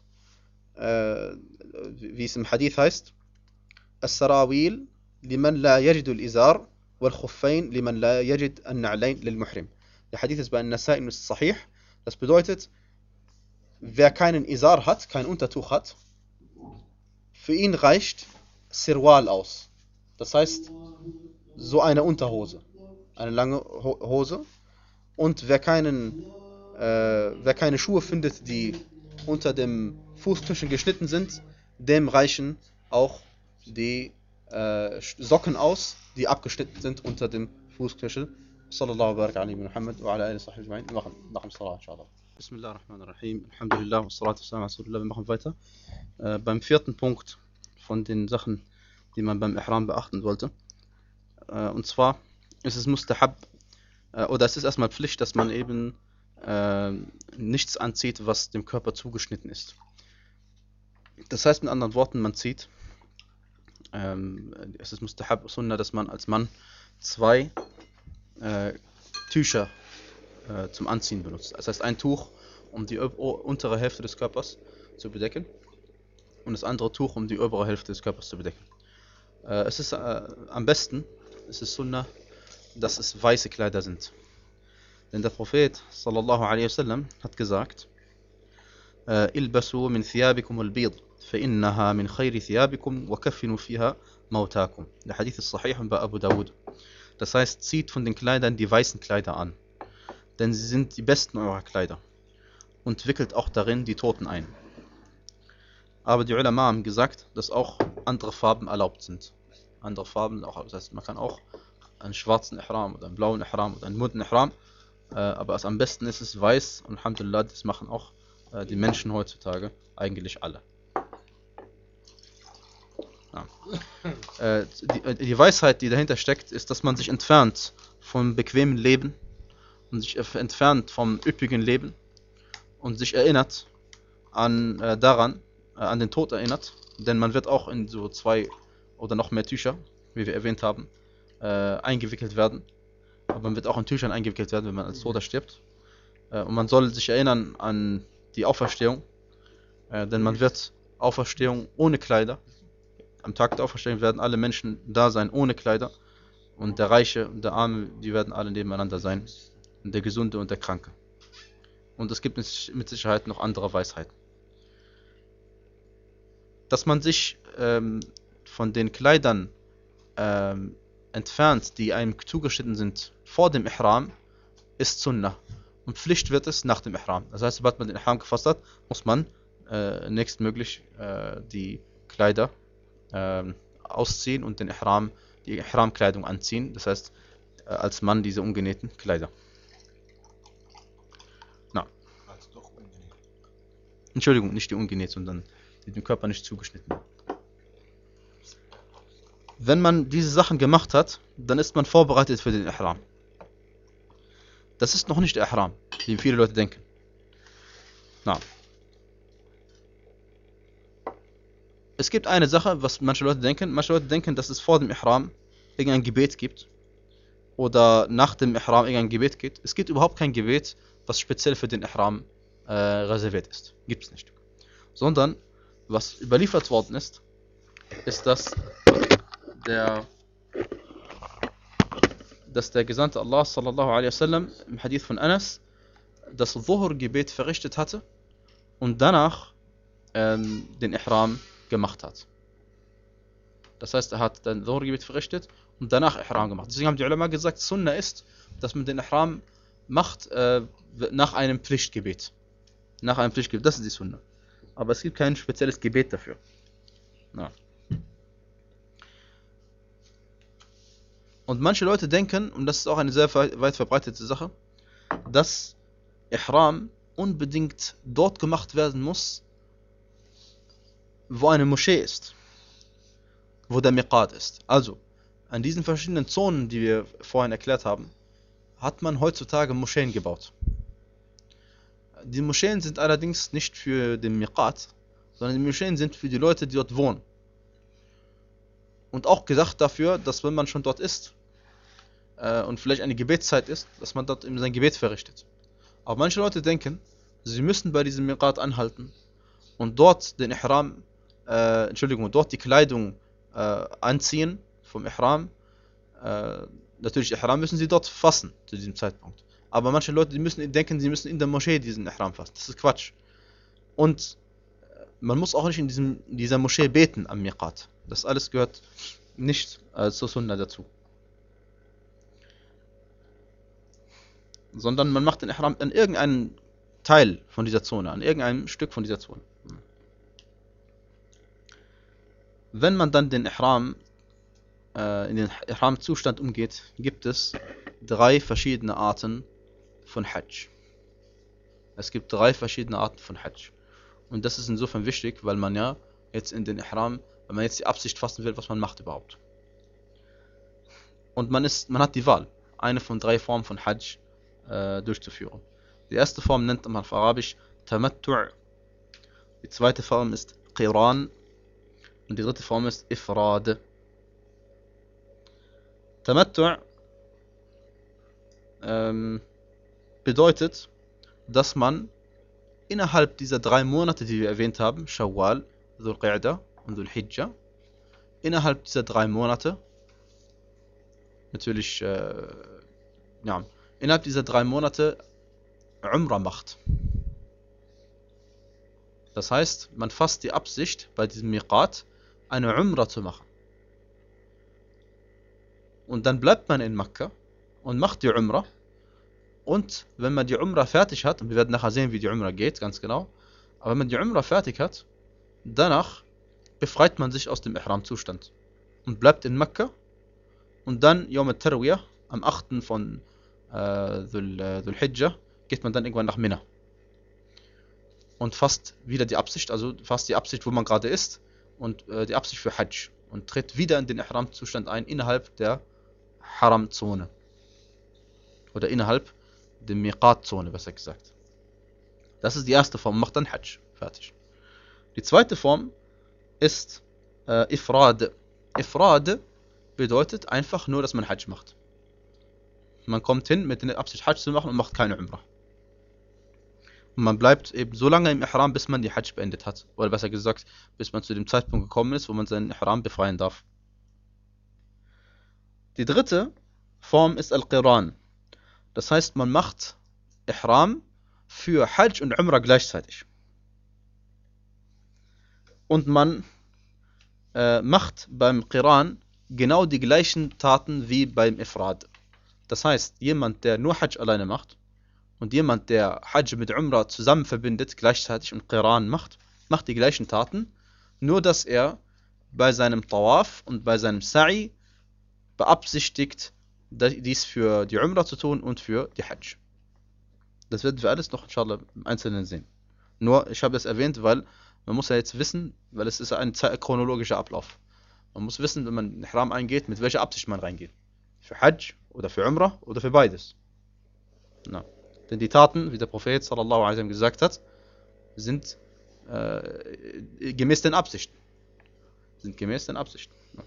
wie es im Hadith heißt, As-Sarawil liman la yajidu al-Izar wal Khuffayn liman la yajid an-Na'layn lil Muhrim. Der Hadith ist bei An-Nasa'i und Sahih. Das bedeutet, wer keinen Izar hat, kein Untertuch hat, für ihn reicht Sirwal aus. Das heißt, so eine Unterhose, eine lange Hose, Und wer keine Schuhe findet, die unter dem Fußknöchel geschnitten sind, dem reichen auch die Socken aus, die abgeschnitten sind unter dem Fußknöchel. Sallallahu barak ali Muhammad wa ala alihi sahbihi ajma'in. Wir machen nach dem Salat, inshallah. Bismillah ar-Rahman ar-Rahim. Alhamdulillah wa salatu wa salam ala Rasulillah. Wir machen weiter. Beim vierten Punkt von den Sachen, die man beim Ihram beachten sollte. Und zwar ist es Mustahab, oder es ist erstmal Pflicht, dass man eben nichts anzieht, was dem Körper zugeschnitten ist. Das heißt mit anderen Worten, man zieht, es ist Mustahab Sunnah, dass man als Mann 2 Tücher zum Anziehen benutzt. Das heißt ein Tuch, um die untere Hälfte des Körpers zu bedecken und das andere Tuch, um die obere Hälfte des Körpers zu bedecken. Es ist am besten, es ist Sunnah, dass es weiße Kleider sind. Denn der Prophet sallallahu alaihi wasallam hat gesagt: Ilbasu min thiyabikum al-bid, fa innaha min khayri thiyabikum wa kaffinu fiha mautakum. Der Hadith ist sahih bei Abu Dawud. Das heißt, zieht von den Kleidern die weißen Kleider an, denn sie sind die besten eurer Kleider, und wickelt auch darin die Toten ein. Aber die Ulama haben gesagt, dass auch andere Farben erlaubt sind. Andere Farben auch, das heißt, man kann auch einen schwarzen Ihram oder einen blauen Ihram oder einen bunten Ihram, aber am besten ist es weiß, und Alhamdulillah, das machen auch die Menschen heutzutage eigentlich alle. Ja. Die Weisheit, die dahinter steckt, ist, dass man sich entfernt vom bequemen Leben und sich entfernt vom üppigen Leben und sich erinnert an den Tod erinnert, denn man wird auch in so 2 oder noch mehr Tücher, wie wir erwähnt haben, eingewickelt werden. Aber man wird auch in Tüchern eingewickelt werden, wenn man als Toter stirbt. Und man soll sich erinnern an die Auferstehung, denn man wird Auferstehung ohne Kleider. Am Tag der Auferstehung werden alle Menschen da sein ohne Kleider, und der Reiche und der Arme, die werden alle nebeneinander sein, und der Gesunde und der Kranke. Und es gibt mit Sicherheit noch andere Weisheiten. Dass man sich von den Kleidern entfernt, die einem zugeschnitten sind vor dem Ihram, ist Sunnah. Und Pflicht wird es nach dem Ihram. Das heißt, sobald man den Ihram gefasst hat, muss man nächstmöglich die Kleider ausziehen und die Ihram-Kleidung anziehen. Das heißt, als Mann diese ungenähten Kleider. Na. Entschuldigung, nicht die ungenäht, sondern die dem Körper nicht zugeschnitten. Wenn man diese Sachen gemacht hat, dann ist man vorbereitet für den Ihram. Das ist noch nicht der Ihram, wie viele Leute denken. Na. Es gibt eine Sache, was manche Leute denken. Manche Leute denken, dass es vor dem Ihram irgendein Gebet gibt oder nach dem Ihram irgendein Gebet gibt. Es gibt überhaupt kein Gebet, was speziell für den Ihram reserviert ist. Gibt es nicht. Sondern, was überliefert worden ist, dass der Gesandte Allah sallallahu alaihi wasallam im Hadith von Anas das Dhuhr-Gebet verrichtet hatte und danach den Ihram gemacht hat. Das heißt, er hat dann Dhuhr-Gebet verrichtet und danach Ihram gemacht. Deswegen haben die Ulama gesagt, Sunnah ist, dass man den Ihram macht nach einem Pflichtgebet. Nach einem Pflichtgebet, das ist die Sunnah. Aber es gibt kein spezielles Gebet dafür. Na. Und manche Leute denken, und das ist auch eine sehr weit verbreitete Sache, dass Ihram unbedingt dort gemacht werden muss, wo eine Moschee ist, wo der Miqat ist. Also, an diesen verschiedenen Zonen, die wir vorhin erklärt haben, hat man heutzutage Moscheen gebaut. Die Moscheen sind allerdings nicht für den Miqat, sondern die Moscheen sind für die Leute, die dort wohnen. Und auch gedacht dafür, dass wenn man schon dort ist und vielleicht eine Gebetszeit ist, dass man dort eben sein Gebet verrichtet. Aber manche Leute denken, sie müssen bei diesem Miqat anhalten und dort den Ihram, dort die Kleidung anziehen vom Ihram. Natürlich Ihram müssen sie dort fassen zu diesem Zeitpunkt. Aber manche Leute, denken, sie müssen in der Moschee diesen Ihram fassen. Das ist Quatsch. Und man muss auch nicht in dieser Moschee beten am Miqat. Das alles gehört nicht zur Sunnah dazu. sondern man macht den Ihram an irgendeinem Teil von dieser Zone, an irgendeinem Stück von dieser Zone. Wenn man dann den Ihram in den Ihram-Zustand umgeht, gibt es 3 verschiedene Arten von Hajj. Es gibt 3 verschiedene Arten von Hajj. Und das ist insofern wichtig, weil man ja jetzt in den Ihram, wenn man jetzt die Absicht fassen will, was man macht überhaupt. Und man hat die Wahl, eine von 3 Formen von Hajj durchzuführen. Die erste Form nennt man auf Arabisch Tamattu'. Die zweite Form ist Qiran. Und die dritte Form ist Ifrad. Tamattu' bedeutet, dass man innerhalb dieser 3 Monate, die wir erwähnt haben, Shawwal, Dhul Qa'dah und Dhul Hijjah, innerhalb dieser 3 Monate, natürlich, innerhalb dieser 3 Monate Umrah macht. Das heißt, man fasst die Absicht, bei diesem Miqat eine Umrah zu machen. Und dann bleibt man in Mekka und macht die Umrah. Und wenn man die Umrah fertig hat, und wir werden nachher sehen, wie die Umrah geht, ganz genau, aber wenn man die Umrah fertig hat, danach befreit man sich aus dem Ihram-Zustand und bleibt in Mekka. Und dann Yawm al-Tarwiyah, am 8. von Dhul Hijjah, geht man dann irgendwann nach Mina. Und fasst wieder die Absicht, also fasst die Absicht, wo man gerade ist, und die Absicht für Hajj. Und tritt wieder in den Ihram-Zustand ein, innerhalb der Haram-Zone. Oder innerhalb der Miqat-Zone, besser gesagt. Das ist die erste Form, macht dann Hajj. Fertig. Die zweite Form ist Ifrad. Ifrad bedeutet einfach nur, dass man Hajj macht. Man kommt hin mit der Absicht Hajj zu machen und macht keine Umrah. Und man bleibt eben so lange im Ihram, bis man die Hajj beendet hat. Oder besser gesagt, bis man zu dem Zeitpunkt gekommen ist, wo man seinen Ihram befreien darf. Die dritte Form ist Al-Qiran. Das heißt, man macht Ihram für Hajj und Umrah gleichzeitig. Und man macht beim Qiran genau die gleichen Taten wie beim Ifrad. Das heißt, jemand, der nur Hajj alleine macht und jemand, der Hajj mit Umrah zusammen verbindet, gleichzeitig und Qiran macht die gleichen Taten, nur dass er bei seinem Tawaf und bei seinem Sa'i beabsichtigt, dies für die Umrah zu tun und für die Hajj. Das werden wir alles noch inshallah im Einzelnen sehen. Nur, ich habe das erwähnt, weil man muss ja jetzt wissen, weil es ist ein chronologischer Ablauf. Man muss wissen, wenn man in den Ihram eingeht, mit welcher Absicht man reingeht. Für Hajj oder für Umrah oder für beides. Na. Denn die Taten, wie der Prophet sallallahu alaihi wasallam gesagt hat, sind gemäß den Absichten. Ja.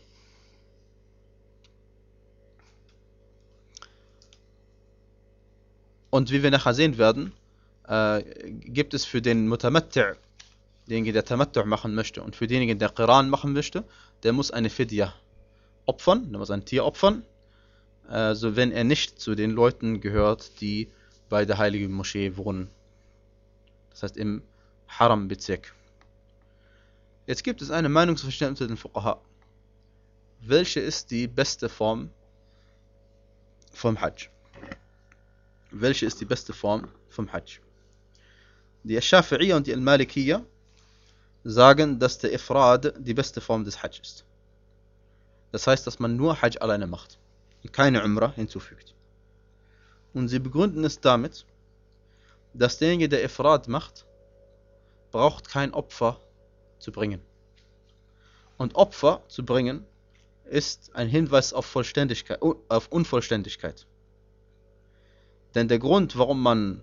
Und wie wir nachher sehen werden, gibt es für den Mutamatti', denjenigen, der Tamattu' machen möchte, und für denjenigen, der Qiran machen möchte, der muss eine Fidya opfern, der muss ein Tier opfern, also wenn er nicht zu den Leuten gehört, die bei der heiligen Moschee wohnen. Das heißt im Haram-Bezirk. Jetzt gibt es eine Meinungsverschiedenheit unter den Fuqaha. Welche ist die beste Form vom Hajj? Welche ist die beste Form vom Hajj? Die Al-Shafi'iyya und die Al-Malikiyya sagen, dass der Ifrad die beste Form des Hajj ist. Das heißt, dass man nur Hajj alleine macht und keine Umrah hinzufügt. Und sie begründen es damit, dass derjenige, der Ifrad macht, braucht kein Opfer zu bringen. Und Opfer zu bringen ist ein Hinweis auf Vollständigkeit, auf Unvollständigkeit. Denn der Grund, warum man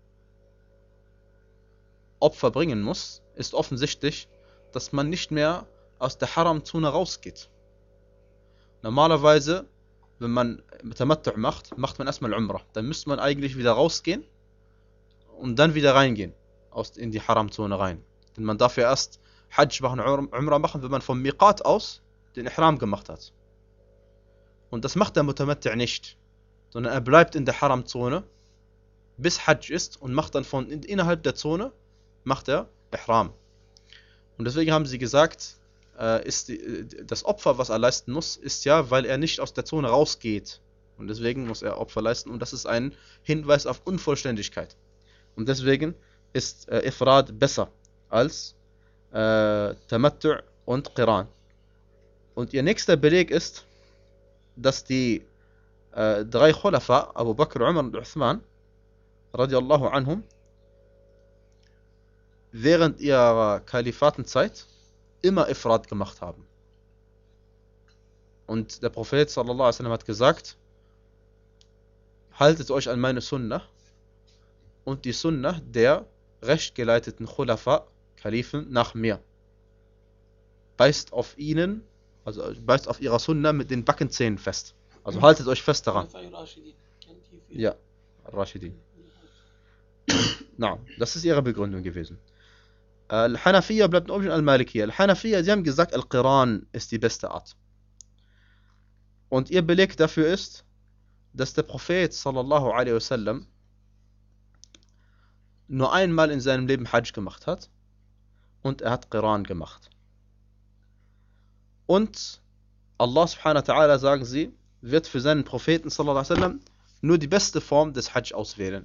Opfer bringen muss, ist offensichtlich, dass man nicht mehr aus der Haram-Zone rausgeht. Normalerweise, wenn man Tamattu' macht, macht man erstmal Umrah. Dann müsste man eigentlich wieder rausgehen und dann wieder reingehen in die Haram-Zone rein. Denn man darf ja erst Hajj machen, Umrah machen, wenn man vom Miqat aus den Ihram gemacht hat. Und das macht der Mutamatti' nicht, sondern er bleibt in der Haram-Zone, bis Hajj ist, und macht dann von innerhalb der Zone, macht er Ihram. Und deswegen haben sie gesagt, das Opfer, was er leisten muss, ist ja, weil er nicht aus der Zone rausgeht. Und deswegen muss er Opfer leisten. Und das ist ein Hinweis auf Unvollständigkeit. Und deswegen ist Ifrad besser als Tamattu' und Qiran. Und ihr nächster Beleg ist, dass die drei Khulafa, Abu Bakr, Umar und Uthman, radiallahu anhum, während ihrer Kalifatenzeit immer Ifrad gemacht haben. Und der Prophet sallallahu alaihi wasallam hat gesagt, haltet euch an meine Sunnah und die Sunnah der rechtgeleiteten Khulafa, Kalifen nach mir. Beißt auf ihnen, also beißt auf ihrer Sunnah mit den Backenzähnen fest. Also haltet euch fest daran. Ja, Rashidin. Na, das ist ihre Begründung gewesen. Al-Hanafiya bleibt oben Al-Malikiyya. Al-Hanafiya, sie haben gesagt, Al-Qiran ist die beste Art. Und ihr Beleg dafür ist, dass der Prophet sallallahu alaihi wasallam nur einmal in seinem Leben Hajj gemacht hat und er hat Qiran gemacht. Und Allah subhanahu wa ta'ala, sagen sie, wird für seinen Propheten sallallahu alaihi wasallam nur die beste Form des Hajj auswählen.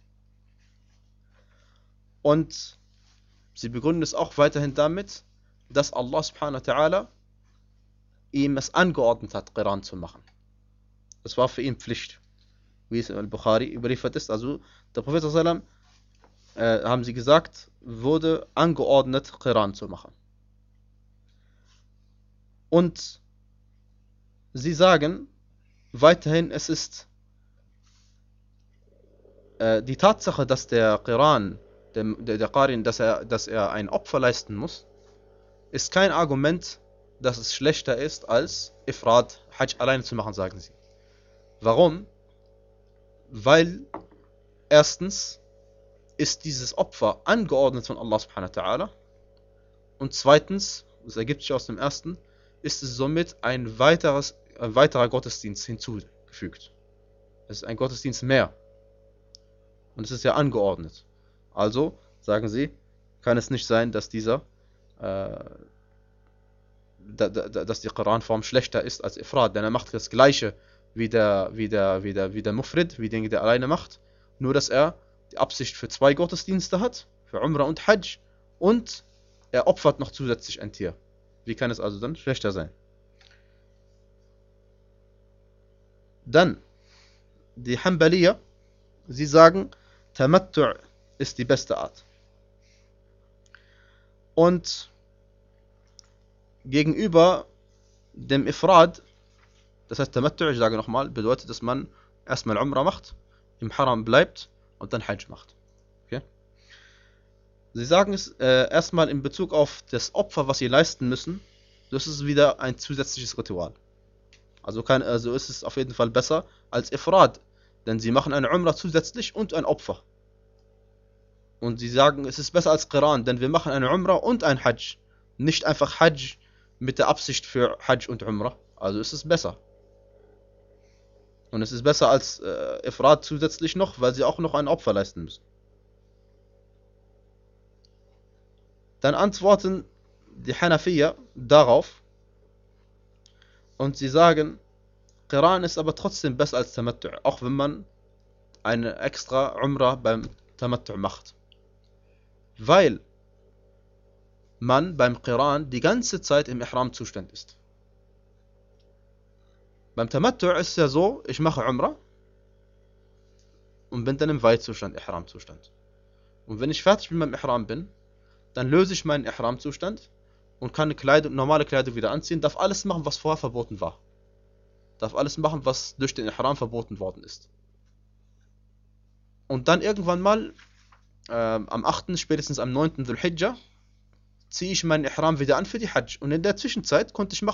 Und sie begründen es auch weiterhin damit, dass Allah subhanahu wa ta'ala ihm es angeordnet hat, Qiran zu machen. Das war für ihn Pflicht, wie es in Al-Bukhari überliefert ist. Also der Prophet sallallahu alaihi wasallam, haben sie gesagt, wurde angeordnet, Qiran zu machen. Und sie sagen weiterhin, es ist die Tatsache, dass der Qiran, der Qarin, dass er ein Opfer leisten muss, ist kein Argument, dass es schlechter ist, als Ifrad, Hajj alleine zu machen, sagen sie. Warum? Weil erstens ist dieses Opfer angeordnet von Allah subhanahu wa ta'ala und zweitens, das ergibt sich aus dem ersten, ist es somit ein weiterer Gottesdienst hinzugefügt. Es ist ein Gottesdienst mehr. Und es ist ja angeordnet. Also, sagen sie, kann es nicht sein, dass dass die Koranform schlechter ist als Ifrad, denn er macht das Gleiche wie der Mufrid, wie den der alleine macht, nur dass er die Absicht für zwei Gottesdienste hat, für Umrah und Hajj, und er opfert noch zusätzlich ein Tier. Wie kann es also dann schlechter sein? Dann, die Hanbaliya, sie sagen, Tamattu' ist die beste Art. Und gegenüber dem Ifrad, das heißt Tamattu', ich sage nochmal, bedeutet, dass man erstmal Umrah macht, im Haram bleibt und dann Hajj macht. Okay? Sie sagen es erstmal in Bezug auf das Opfer, was sie leisten müssen, das ist wieder ein zusätzliches Ritual. Also ist es auf jeden Fall besser als Ifrad, denn sie machen eine Umrah zusätzlich und ein Opfer. Und sie sagen, es ist besser als Qiran, denn wir machen eine Umrah und ein Hajj. Nicht einfach Hajj mit der Absicht für Hajj und Umrah. Also ist es besser. Und es ist besser als Ifrad zusätzlich noch, weil sie auch noch ein Opfer leisten müssen. Dann antworten die Hanafiya darauf und sie sagen, Qiran ist aber trotzdem besser als Tamattu', auch wenn man eine extra Umrah beim Tamattu' macht. Weil man beim Qiran die ganze Zeit im Ihram-Zustand ist. Beim Tamattu' ist es ja so, ich mache Umrah und bin dann im Weitzustand, Ihram-Zustand. Und wenn ich fertig mit meinem Ihram bin, dann löse ich meinen Ihram-Zustand und kann normale Kleidung wieder anziehen, darf alles machen, was vorher verboten war. Darf alles machen, was durch den Ihram verboten worden ist. Und dann irgendwann mal, am 8., spätestens am 9. Dhul-Hijjah, ziehe ich meinen Ihram wieder an für die Hajj. Und in der Zwischenzeit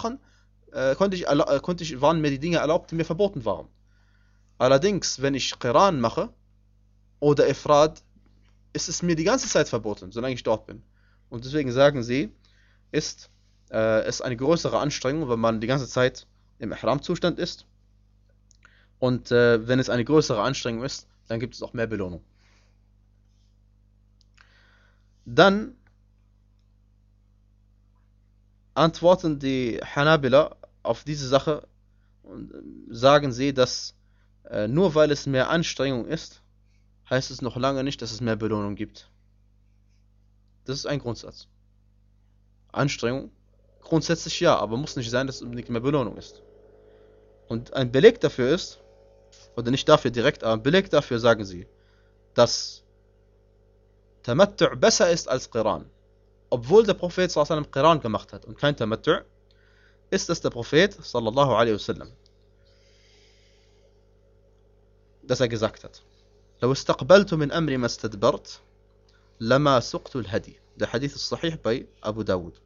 waren mir die Dinge erlaubt, die mir verboten waren. Allerdings, wenn ich Qiran mache oder Ifrad, ist es mir die ganze Zeit verboten, solange ich dort bin. Und deswegen sagen sie, ist es eine größere Anstrengung, wenn man die ganze Zeit im Ihram-Zustand ist. Und wenn es eine größere Anstrengung ist, dann gibt es auch mehr Belohnung. Dann antworten die Hanabila auf diese Sache und sagen sie, dass nur weil es mehr Anstrengung ist, heißt es noch lange nicht, dass es mehr Belohnung gibt. Das ist ein Grundsatz. Anstrengung, grundsätzlich ja, aber muss nicht sein, dass es unbedingt mehr Belohnung ist. Und ein Beleg dafür ist, oder nicht dafür direkt, aber ein Beleg dafür sagen sie, dass Tamattu' besser ist als Qiran. Obwohl der Prophet sallallahu alaihi wasallam Qiran gemacht hat und kein Tamattu', ist es der Prophet sallallahu alaihi wasallam, dass er gesagt hat: لو استقبلت من أمري ما استدبرت لما سقت الهدي. Der Hadith ist sahih bei Abu Dawud.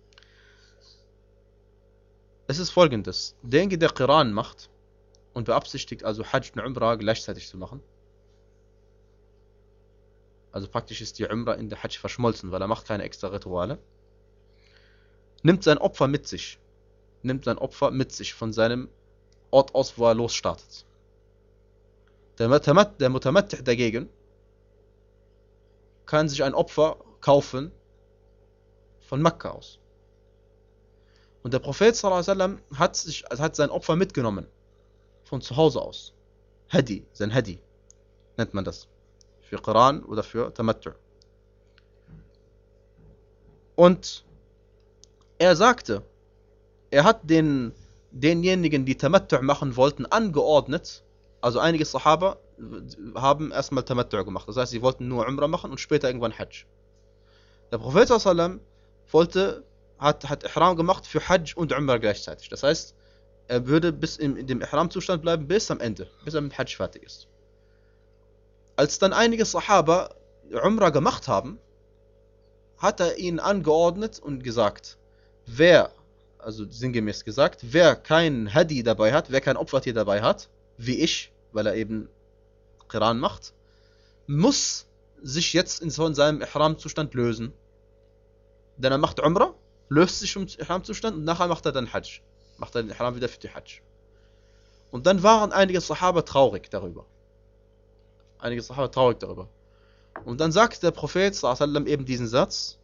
Es ist folgendes: derjenige, der Qiran macht und beabsichtigt, also Hajj und Umrah gleichzeitig zu machen, also praktisch ist die Umrah in der Hajj verschmolzen, weil er macht keine extra Rituale, nimmt sein Opfer mit sich. Nimmt sein Opfer mit sich von seinem Ort aus, wo er losstartet. Der Mutamatti' dagegen kann sich ein Opfer kaufen von Mekka aus. Und der Prophet sallallahu alaihi wasallam hat sein Opfer mitgenommen von zu Hause aus. Hadi, sein Hadi nennt man das. Für Qiran oder für Tamattu'. Und er sagte, er hat denjenigen, die Tamattu' machen wollten, angeordnet. Also einige Sahaba haben erstmal Tamattu' gemacht. Das heißt, sie wollten nur Umrah machen und später irgendwann Hajj. Der Prophet sallallahu alaihi wasallam hat Ihram gemacht für Hajj und Umrah gleichzeitig. Das heißt, er würde bis in dem Ihram-Zustand bleiben bis am Ende, bis er mit Hajj fertig ist. Als dann einige Sahaba Umrah gemacht haben, hat er ihnen angeordnet und gesagt, also sinngemäß gesagt, wer kein Hadi dabei hat, wer kein Opfertier dabei hat, wie ich, weil er eben Qiran macht, muss sich jetzt von seinem Ihram-Zustand lösen. Denn er macht Umrah, löst sich vom Ihram-Zustand und nachher macht er dann Hajj. Macht er den Ihram wieder für die Hajj. Und dann waren einige Sahaba traurig darüber. Und dann sagt der Prophet sallallahu alaihi wasallam eben diesen Satz: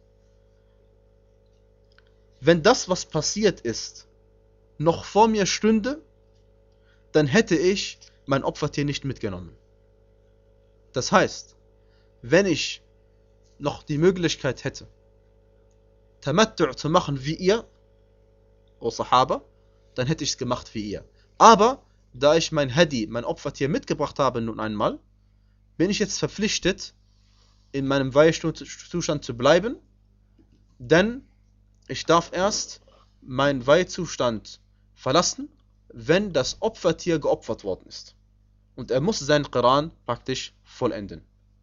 Wenn das, was passiert ist, noch vor mir stünde, dann hätte ich mein Opfertier nicht mitgenommen. Das heißt, wenn ich noch die Möglichkeit hätte, Tamattu' zu machen wie ihr, o Sahaba, dann hätte ich es gemacht wie ihr. Aber da ich mein Hadi, mein Opfertier mitgebracht habe nun einmal, bin ich jetzt verpflichtet, in meinem Weihzustand zu bleiben, denn ich darf erst meinen Weihzustand verlassen, wenn das Opfertier geopfert worden ist. Und er muss seinen Qiran praktisch vollenden.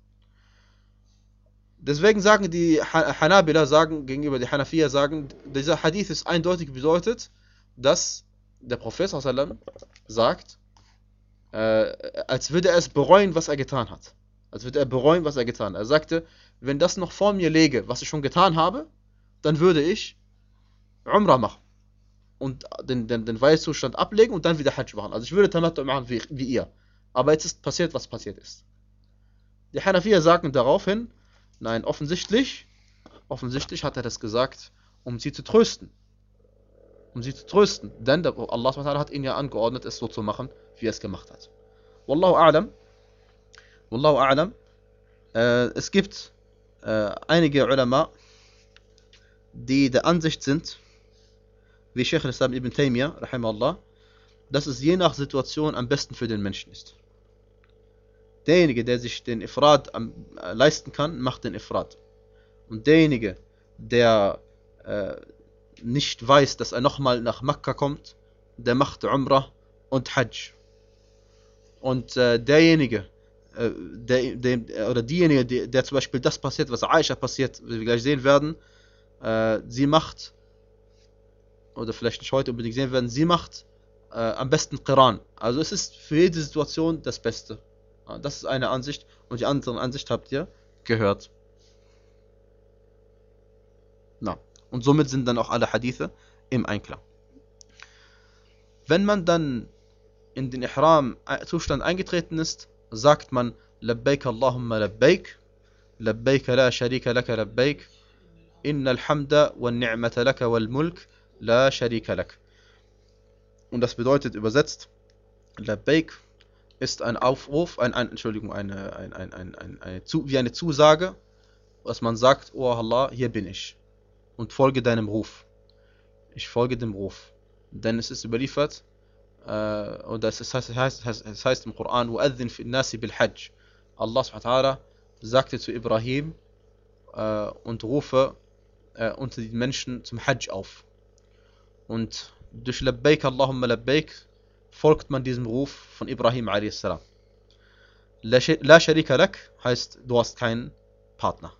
Deswegen sagen die Hanabila, gegenüber die Hanafiya sagen, dieser Hadith ist eindeutig bedeutet, dass der Prophet sallallahu alaihi wasallam sagt, als würde er es bereuen, was er getan hat. Er sagte, wenn das noch vor mir läge, was ich schon getan habe, dann würde ich Umrah machen und den Weihzustand ablegen und dann wieder Hajj machen. Also ich würde Tamattu' machen wie ihr. Aber jetzt ist passiert, was passiert ist. Die Hanafiya sagen daraufhin, nein, offensichtlich hat er das gesagt, um sie zu trösten. Denn Allah SWT hat ihn ja angeordnet, es so zu machen, wie er es gemacht hat. Wallahu a'lam. Es gibt einige Ulama, die der Ansicht sind, wie Sheikh al-Islam ibn Taymiyyah, rahimahullah, dass es je nach Situation am besten für den Menschen ist. Derjenige, der sich den Ifrad leisten kann, macht den Ifrad. Und derjenige, der nicht weiß, dass er nochmal nach Mekka kommt, der macht Umrah und Hajj. Und derjenige, der zum Beispiel das passiert, was Aisha passiert, wie wir gleich sehen werden, sie macht, oder vielleicht nicht heute unbedingt sehen werden, sie macht am besten Qiran. Also es ist für jede Situation das Beste. Das ist eine Ansicht und die andere Ansicht habt ihr gehört. Na, und somit sind dann auch alle Hadithe im Einklang. Wenn man dann in den Ihram-Zustand eingetreten ist, sagt man Labbaik Allahumma Labbaik, Labbaik la sharika laka Labbaik, Innal Hamda wa ni'mata laka wal Mulk la sharika lak. Und das bedeutet übersetzt, Labbaik ist ein Aufruf, wie eine Zusage, dass man sagt, oh Allah, hier bin ich und folge deinem Ruf. Ich folge dem Ruf. Denn es ist überliefert, und es heißt im Koran, وَأَذِّنْ فِي النَّاسِ بِالْحَجِّ. Allah subhanahu wa ta'ala sagte zu Ibrahim, und rufe unter den Menschen zum Hajj auf. Und durch Labbaik Allahumma Labbaik folgt man diesem Ruf von Ibrahim a.s. La sharika lak heißt, du hast keinen Partner.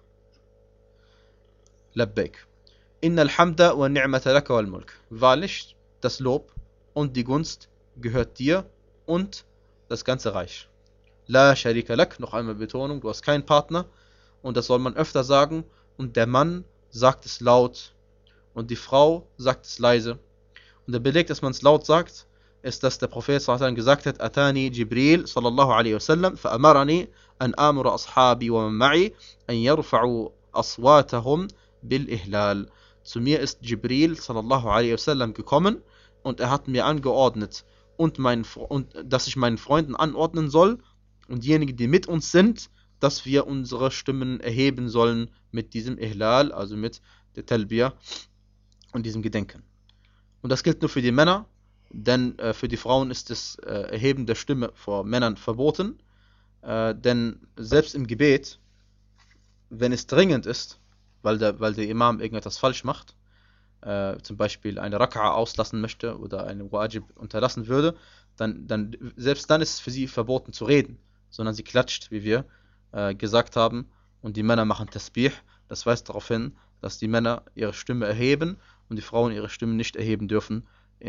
Labbaik. Innal hamda wa ni'mata laka wal mulk. Wahrlich, das Lob und die Gunst gehört dir und das ganze Reich. La sharika lak, noch einmal Betonung, du hast keinen Partner. Und das soll man öfter sagen. Und der Mann sagt es laut und die Frau sagt es leise. Und der Beleg, dass man es laut sagt, ist, dass der Prophet sallallahu alaihi wasallam gesagt hat, Atani Jibril sallallahu alaihi wasallam, fa'amarani an amura ashabi wa man ma'i an yarfa'u aswatahum bil ihlal. Zu mir ist Jibril sallallahu alaihi wasallam gekommen und er hat mir angeordnet und dass ich meinen Freunden anordnen soll und diejenigen, die mit uns sind, dass wir unsere Stimmen erheben sollen mit diesem Ihlal, also mit der Talbiyah und diesem Gedenken. Und das gilt nur für die Männer, denn für die Frauen ist das Erheben der Stimme vor Männern verboten, denn selbst im Gebet, wenn es dringend ist, weil der Imam irgendetwas falsch macht, zum Beispiel eine Raka'a auslassen möchte oder einen Wajib unterlassen würde, dann selbst dann ist es für sie verboten zu reden, sondern sie klatscht, wie wir gesagt haben, und die Männer machen Tasbih. Das weist darauf hin, dass die Männer ihre Stimme erheben und die Frauen ihre Stimme nicht erheben dürfen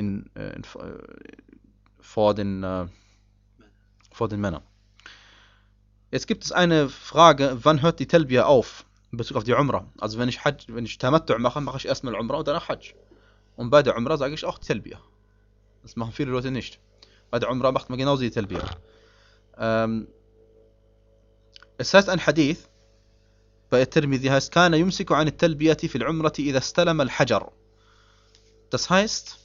vor den Männern. Jetzt gibt es eine Frage, wann hört die Talbiyah auf in Bezug auf die Umrah? Also wenn ich Tamattu' mache, mache ich erstmal Umrah und danach Hajj. Und bei der Umrah sage ich auch Talbiyah. Das machen viele Leute nicht. Bei der Umrah macht man genauso die Talbiyah. Es heißt ein Hadith bei Tirmidhi heißt Kana yumsiku an at-talbiyati fil umrati idha istalama al-hajar. Das heißt,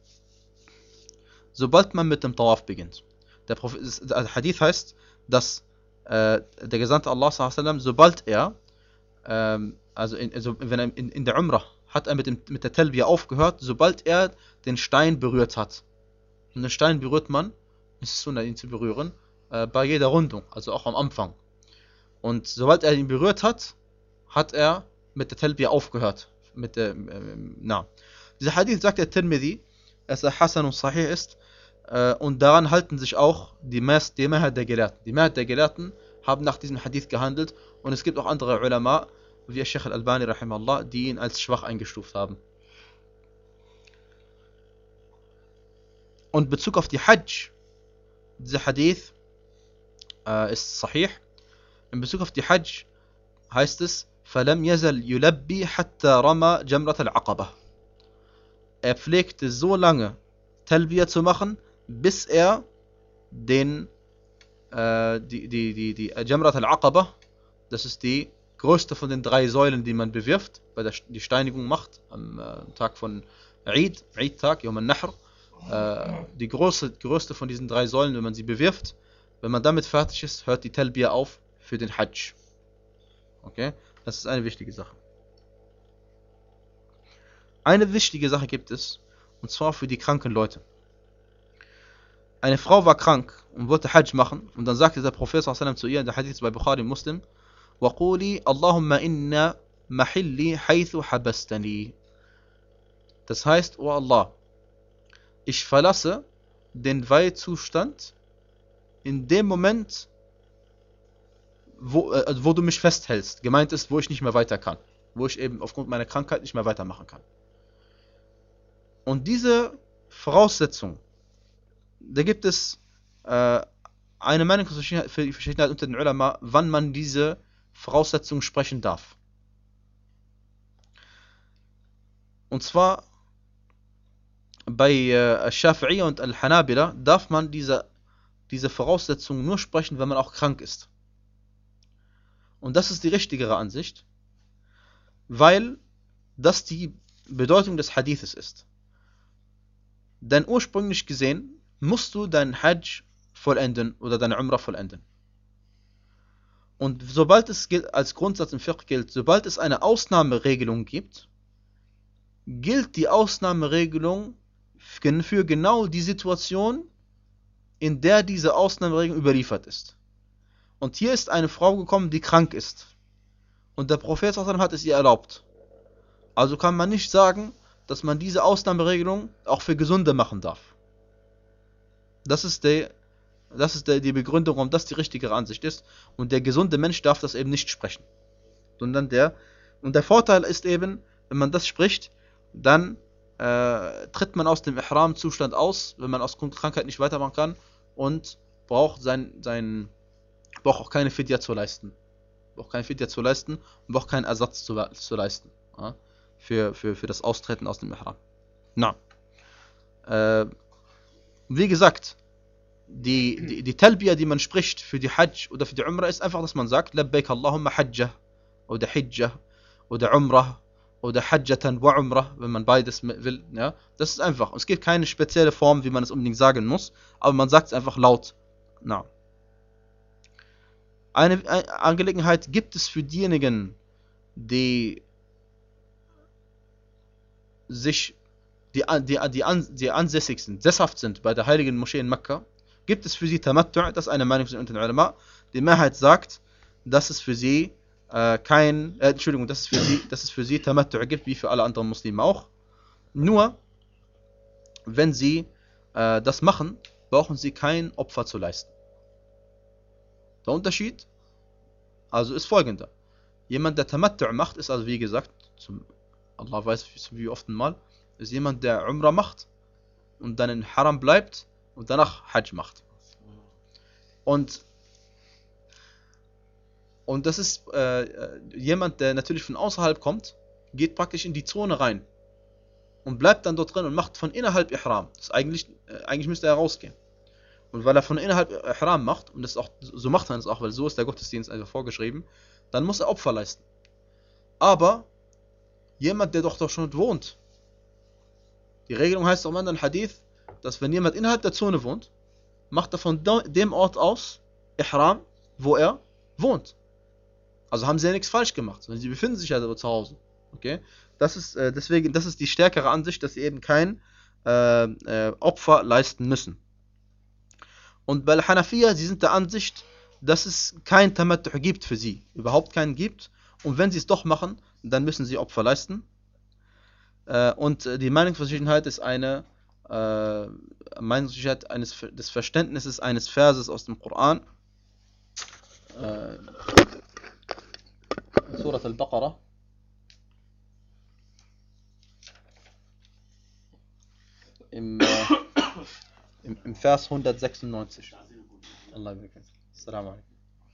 sobald man mit dem Tawaf beginnt. Der Hadith heißt, dass der Gesandte Allah sallallahu alaihi wasallam, sobald er wenn er in der Umrah hat er mit der Talbiyah aufgehört, sobald er den Stein berührt hat. Und den Stein berührt man, es ist Sunnah, ihn zu berühren, bei jeder Rundung, also auch am Anfang. Und sobald er ihn berührt hat, hat er mit der Talbiyah aufgehört. Dieser Hadith sagt der Tirmidhi, dass er Hasan und Sahih ist, und daran halten sich auch die Mehrheit der Gelehrten. Die Mehrheit der Gelehrten haben nach diesem Hadith gehandelt, und es gibt auch andere Ulama, wie Sheikh al-Albani rahimahullah, die ihn als schwach eingestuft haben. Und in Bezug auf die Hajj, dieser Hadith ist Sahih. In Bezug auf die Hajj heißt es, فَلَمْ يَزَلْ يُلَبِّي حَتَّى رَمَى جَمْرَةَ الْعَقَبَةِ. Er pflegte so lange Talbiyah zu machen, bis er die Jamrat al-Aqaba, das ist die größte von den 3 Säulen, die man bewirft, weil die Steinigung macht am Tag von Eid-Tag, Yawm al-Nahr, die größte von diesen 3 Säulen, wenn man sie bewirft, wenn man damit fertig ist, hört die Talbiyah auf für den Hajj. Okay? Das ist eine wichtige Sache. Eine wichtige Sache gibt es, und zwar für die kranken Leute. Eine Frau war krank und wollte Hajj machen, und dann sagte der Prophet sallallahu alaihi wasallam zu ihr, in der Hadith bei Bukhari und Muslim, وَقُولِي اللَّهُمَّ إِنَّ مَحِلِّي حَيْثُ حَبَسْتَنِي. Das heißt, oh Allah, ich verlasse den Weihzustand in dem Moment, wo du mich festhältst. Gemeint ist, wo ich nicht mehr weiter kann. Wo ich eben aufgrund meiner Krankheit nicht mehr weitermachen kann. Und diese Voraussetzung, da gibt es eine Meinungsverschiedenheit unter den Ulama, wann man diese Voraussetzungen sprechen darf. Und zwar bei Al-Shafi'i und Al-Hanabila darf man diese Voraussetzungen nur sprechen, wenn man auch krank ist. Und das ist die richtigere Ansicht, weil das die Bedeutung des Hadithes ist. Denn ursprünglich gesehen musst du deinen Hajj vollenden oder deine Umrah vollenden. Und sobald es gilt, als Grundsatz im Fiqh gilt, sobald es eine Ausnahmeregelung gibt, gilt die Ausnahmeregelung für genau die Situation, in der diese Ausnahmeregelung überliefert ist. Und hier ist eine Frau gekommen, die krank ist. Und der Prophet hat es ihr erlaubt. Also kann man nicht sagen, dass man diese Ausnahmeregelung auch für Gesunde machen darf. Das ist die Begründung, warum das die richtigere Ansicht ist. Und der gesunde Mensch darf das eben nicht sprechen. Und der Vorteil ist eben, wenn man das spricht, dann tritt man aus dem Ihram-Zustand aus, wenn man aus Grund Krankheit nicht weitermachen kann und braucht auch keine Fidya zu leisten. Braucht und braucht keinen Ersatz zu leisten. Ja, für das Austreten aus dem Ihram. Na. Wie gesagt, die Talbiya, die man spricht für die Hajj oder für die Umrah, ist einfach, dass man sagt, Labbaik Allahumma Hajjah oder Hijjah oder Umrah oder Hajjatan wa Umrah, wenn man beides will. Ja? Das ist einfach. Es gibt keine spezielle Form, wie man es unbedingt sagen muss, aber man sagt es einfach laut. Na. Eine Angelegenheit gibt es für diejenigen, die ansässig sind, sesshaft sind bei der heiligen Moschee in Mekka, gibt es für sie Tamattu', das ist eine Meinung unter den Ulama. Die Mehrheit sagt, dass es für sie dass es für sie Tamattu' gibt, wie für alle anderen Muslime auch. Nur, wenn sie das machen, brauchen sie kein Opfer zu leisten. Der Unterschied also ist folgender. Jemand, der Tamattu' macht, ist also wie gesagt, Allah weiß wie oft mal, ist jemand, der Umrah macht und dann in Haram bleibt und danach Hajj macht. Und das ist jemand, der natürlich von außerhalb kommt, geht praktisch in die Zone rein und bleibt dann dort drin und macht von innerhalb Ihram. Das eigentlich müsste er rausgehen. Und weil er von innerhalb Ihram macht, und das auch, so macht man es auch, weil so ist der Gottesdienst einfach vorgeschrieben, dann muss er Opfer leisten. Aber jemand, der doch schon wohnt, die Regelung heißt auch in einem Hadith, dass wenn jemand innerhalb der Zone wohnt, macht er von dem Ort aus Ihram, wo er wohnt. Also haben sie ja nichts falsch gemacht, sondern sie befinden sich ja zu Hause. Okay? Das ist die stärkere Ansicht, dass sie eben kein Opfer leisten müssen. Und bei Hanafiya, sie sind der Ansicht, dass es kein Tamattu' gibt für sie, überhaupt keinen gibt. Und wenn sie es doch machen, dann müssen sie Opfer leisten. Und die Meinungsverschiedenheit ist eine Meinungsverschiedenheit des Verständnisses eines Verses aus dem Koran. Surat al-Baqarah. Im Vers 196. Allah bekannt. Assalamu alaikum.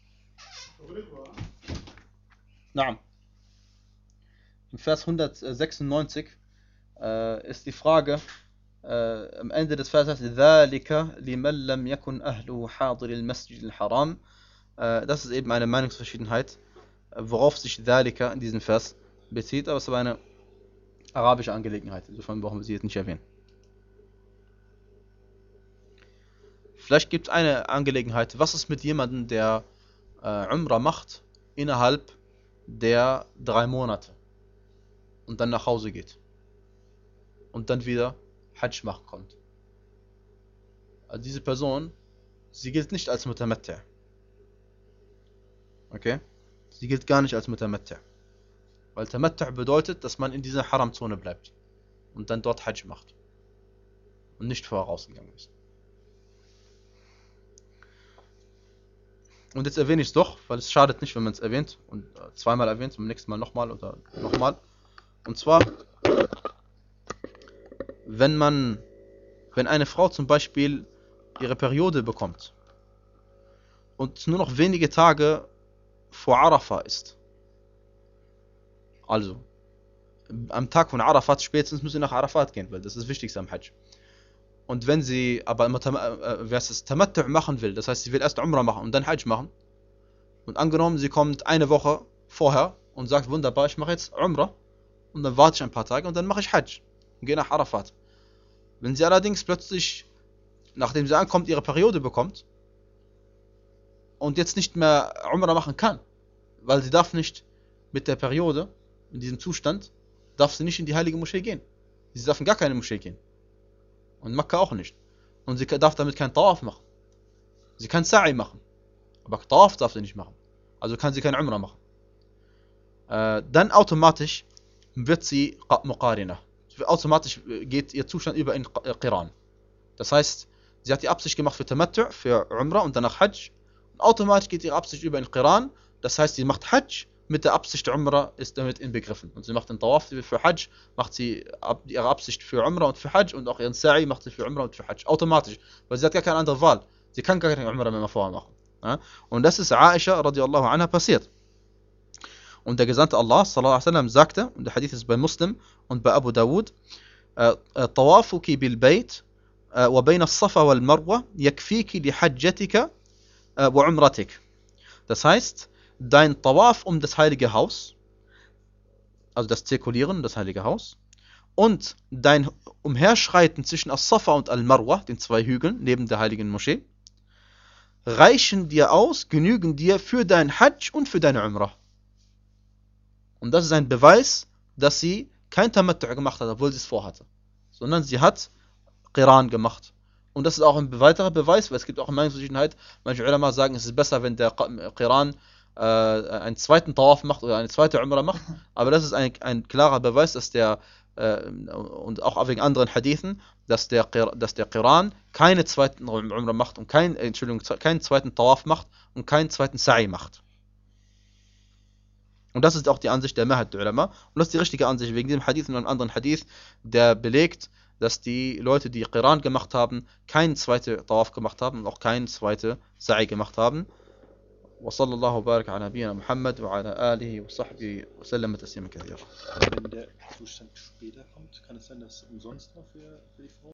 Naam. Im Vers 196 ist die Frage am Ende des Verses ذَلِكَ لِمَنْ لَمْ يَكُنْ أَهْلُهُ حَاضِرِ الْمَسْجِدِ الْحَرَامِ. Das ist eben eine Meinungsverschiedenheit, worauf sich ذَلِكَ in diesem Vers bezieht, aber es ist aber eine arabische Angelegenheit, insofern brauchen wir sie jetzt nicht erwähnen. Vielleicht gibt es eine Angelegenheit, was ist mit jemandem, der Umrah macht innerhalb der 3 Monate und dann nach Hause geht und dann wieder Hajj machen kommt. Also diese Person, sie gilt nicht als Mutamattu'. Okay? Sie gilt gar nicht als Mutamattu'. Weil Tamattu' bedeutet, dass man in dieser Haram-Zone bleibt und dann dort Hajj macht und nicht vorher rausgegangen ist. Und jetzt erwähne ich es doch, weil es schadet nicht, wenn man es erwähnt und zweimal erwähnt, beim nächsten Mal nochmal oder nochmal. Und zwar, wenn eine Frau zum Beispiel ihre Periode bekommt und nur noch wenige Tage vor Arafah ist, also am Tag von Arafat spätestens muss sie nach Arafat gehen, weil das ist das Wichtigste am Hajj. Und wenn sie aber wer es Tamattu' machen will, das heißt, sie will erst Umrah machen und dann Hajj machen, und angenommen, sie kommt eine Woche vorher und sagt, wunderbar, ich mache jetzt Umrah, und dann warte ich ein paar Tage und dann mache ich Hajj und gehe nach Arafat. Wenn sie allerdings plötzlich, nachdem sie ankommt, ihre Periode bekommt, und jetzt nicht mehr Umrah machen kann, weil sie darf nicht mit der Periode, in diesem Zustand, darf sie nicht in die heilige Moschee gehen. Sie darf in gar keine Moschee gehen. Und Mekka auch nicht. Und sie darf damit keinen Tawaf machen. Sie kann Sa'i machen. Aber Tawaf darf sie nicht machen. Also kann sie kein Umrah machen. Dann automatisch wird sie Muqarina. Automatisch geht ihr Zustand über in Qiran. Das heißt, sie hat die Absicht gemacht für Tamattu', für Umrah und danach Hajj. Und automatisch geht ihre Absicht über in Qiran. Das heißt, sie macht Hajj mit der Absicht Umrah ist damit inbegriffen. Und sie macht den Tawaf für Hajj, macht sie ihre Absicht für Umrah und für Hajj und auch ihren Sa'i macht sie für Umrah und für Hajj. Automatisch. Weil sie hat gar keine andere Wahl. Sie kann gar keine Umrah mehr vorher machen. Ja? Und das ist Aisha radiallahu anha passiert. Und der Gesandte Allah sallallahu alaihi wasallam sagte, und der Hadith ist bei Muslim und bei Abu Dawud, Tawafuki bil Bayt wa bayna as-Safa wal Marwa yakfiki li hajjatika wa umratik. Das heißt, dein Tawaf um das heilige Haus, also das Zirkulieren um das heilige Haus, und dein Umherschreiten zwischen As-Safa und Al-Marwa, den zwei Hügeln neben der heiligen Moschee, reichen dir aus, genügen dir für dein Hajj und für deine Umrah. Und das ist ein Beweis, dass sie kein Tamattu' gemacht hat, obwohl sie es vorhatte, sondern sie hat Qiran gemacht. Und das ist auch ein weiterer Beweis, weil es gibt auch eine Meinungsverschiedenheit. Manche Ulama sagen, es ist besser, wenn der Qiran einen zweiten Tawaf macht oder eine zweite Umrah macht. Aber das ist ein klarer Beweis, dass der, und auch wegen anderen Hadithen, dass der Qiran keine zweiten Umrah macht und keinen zweiten Tawaf macht und keinen zweiten Sa'i macht. Und das ist auch die Ansicht der Mehrheit der Ulama. Und das ist die richtige Ansicht, wegen diesem Hadith und einem anderen Hadith, der belegt, dass die Leute, die Qiran gemacht haben, keinen zweiten Tawaf gemacht haben und auch keinen zweiten Sa'i gemacht haben. وصلى الله وبارك على نبينا محمد وعلى آله وصحبه وسلم تسليما كثيرا. Wenn der Zustand später kommt, kann es sein, dass es umsonst noch für die Frau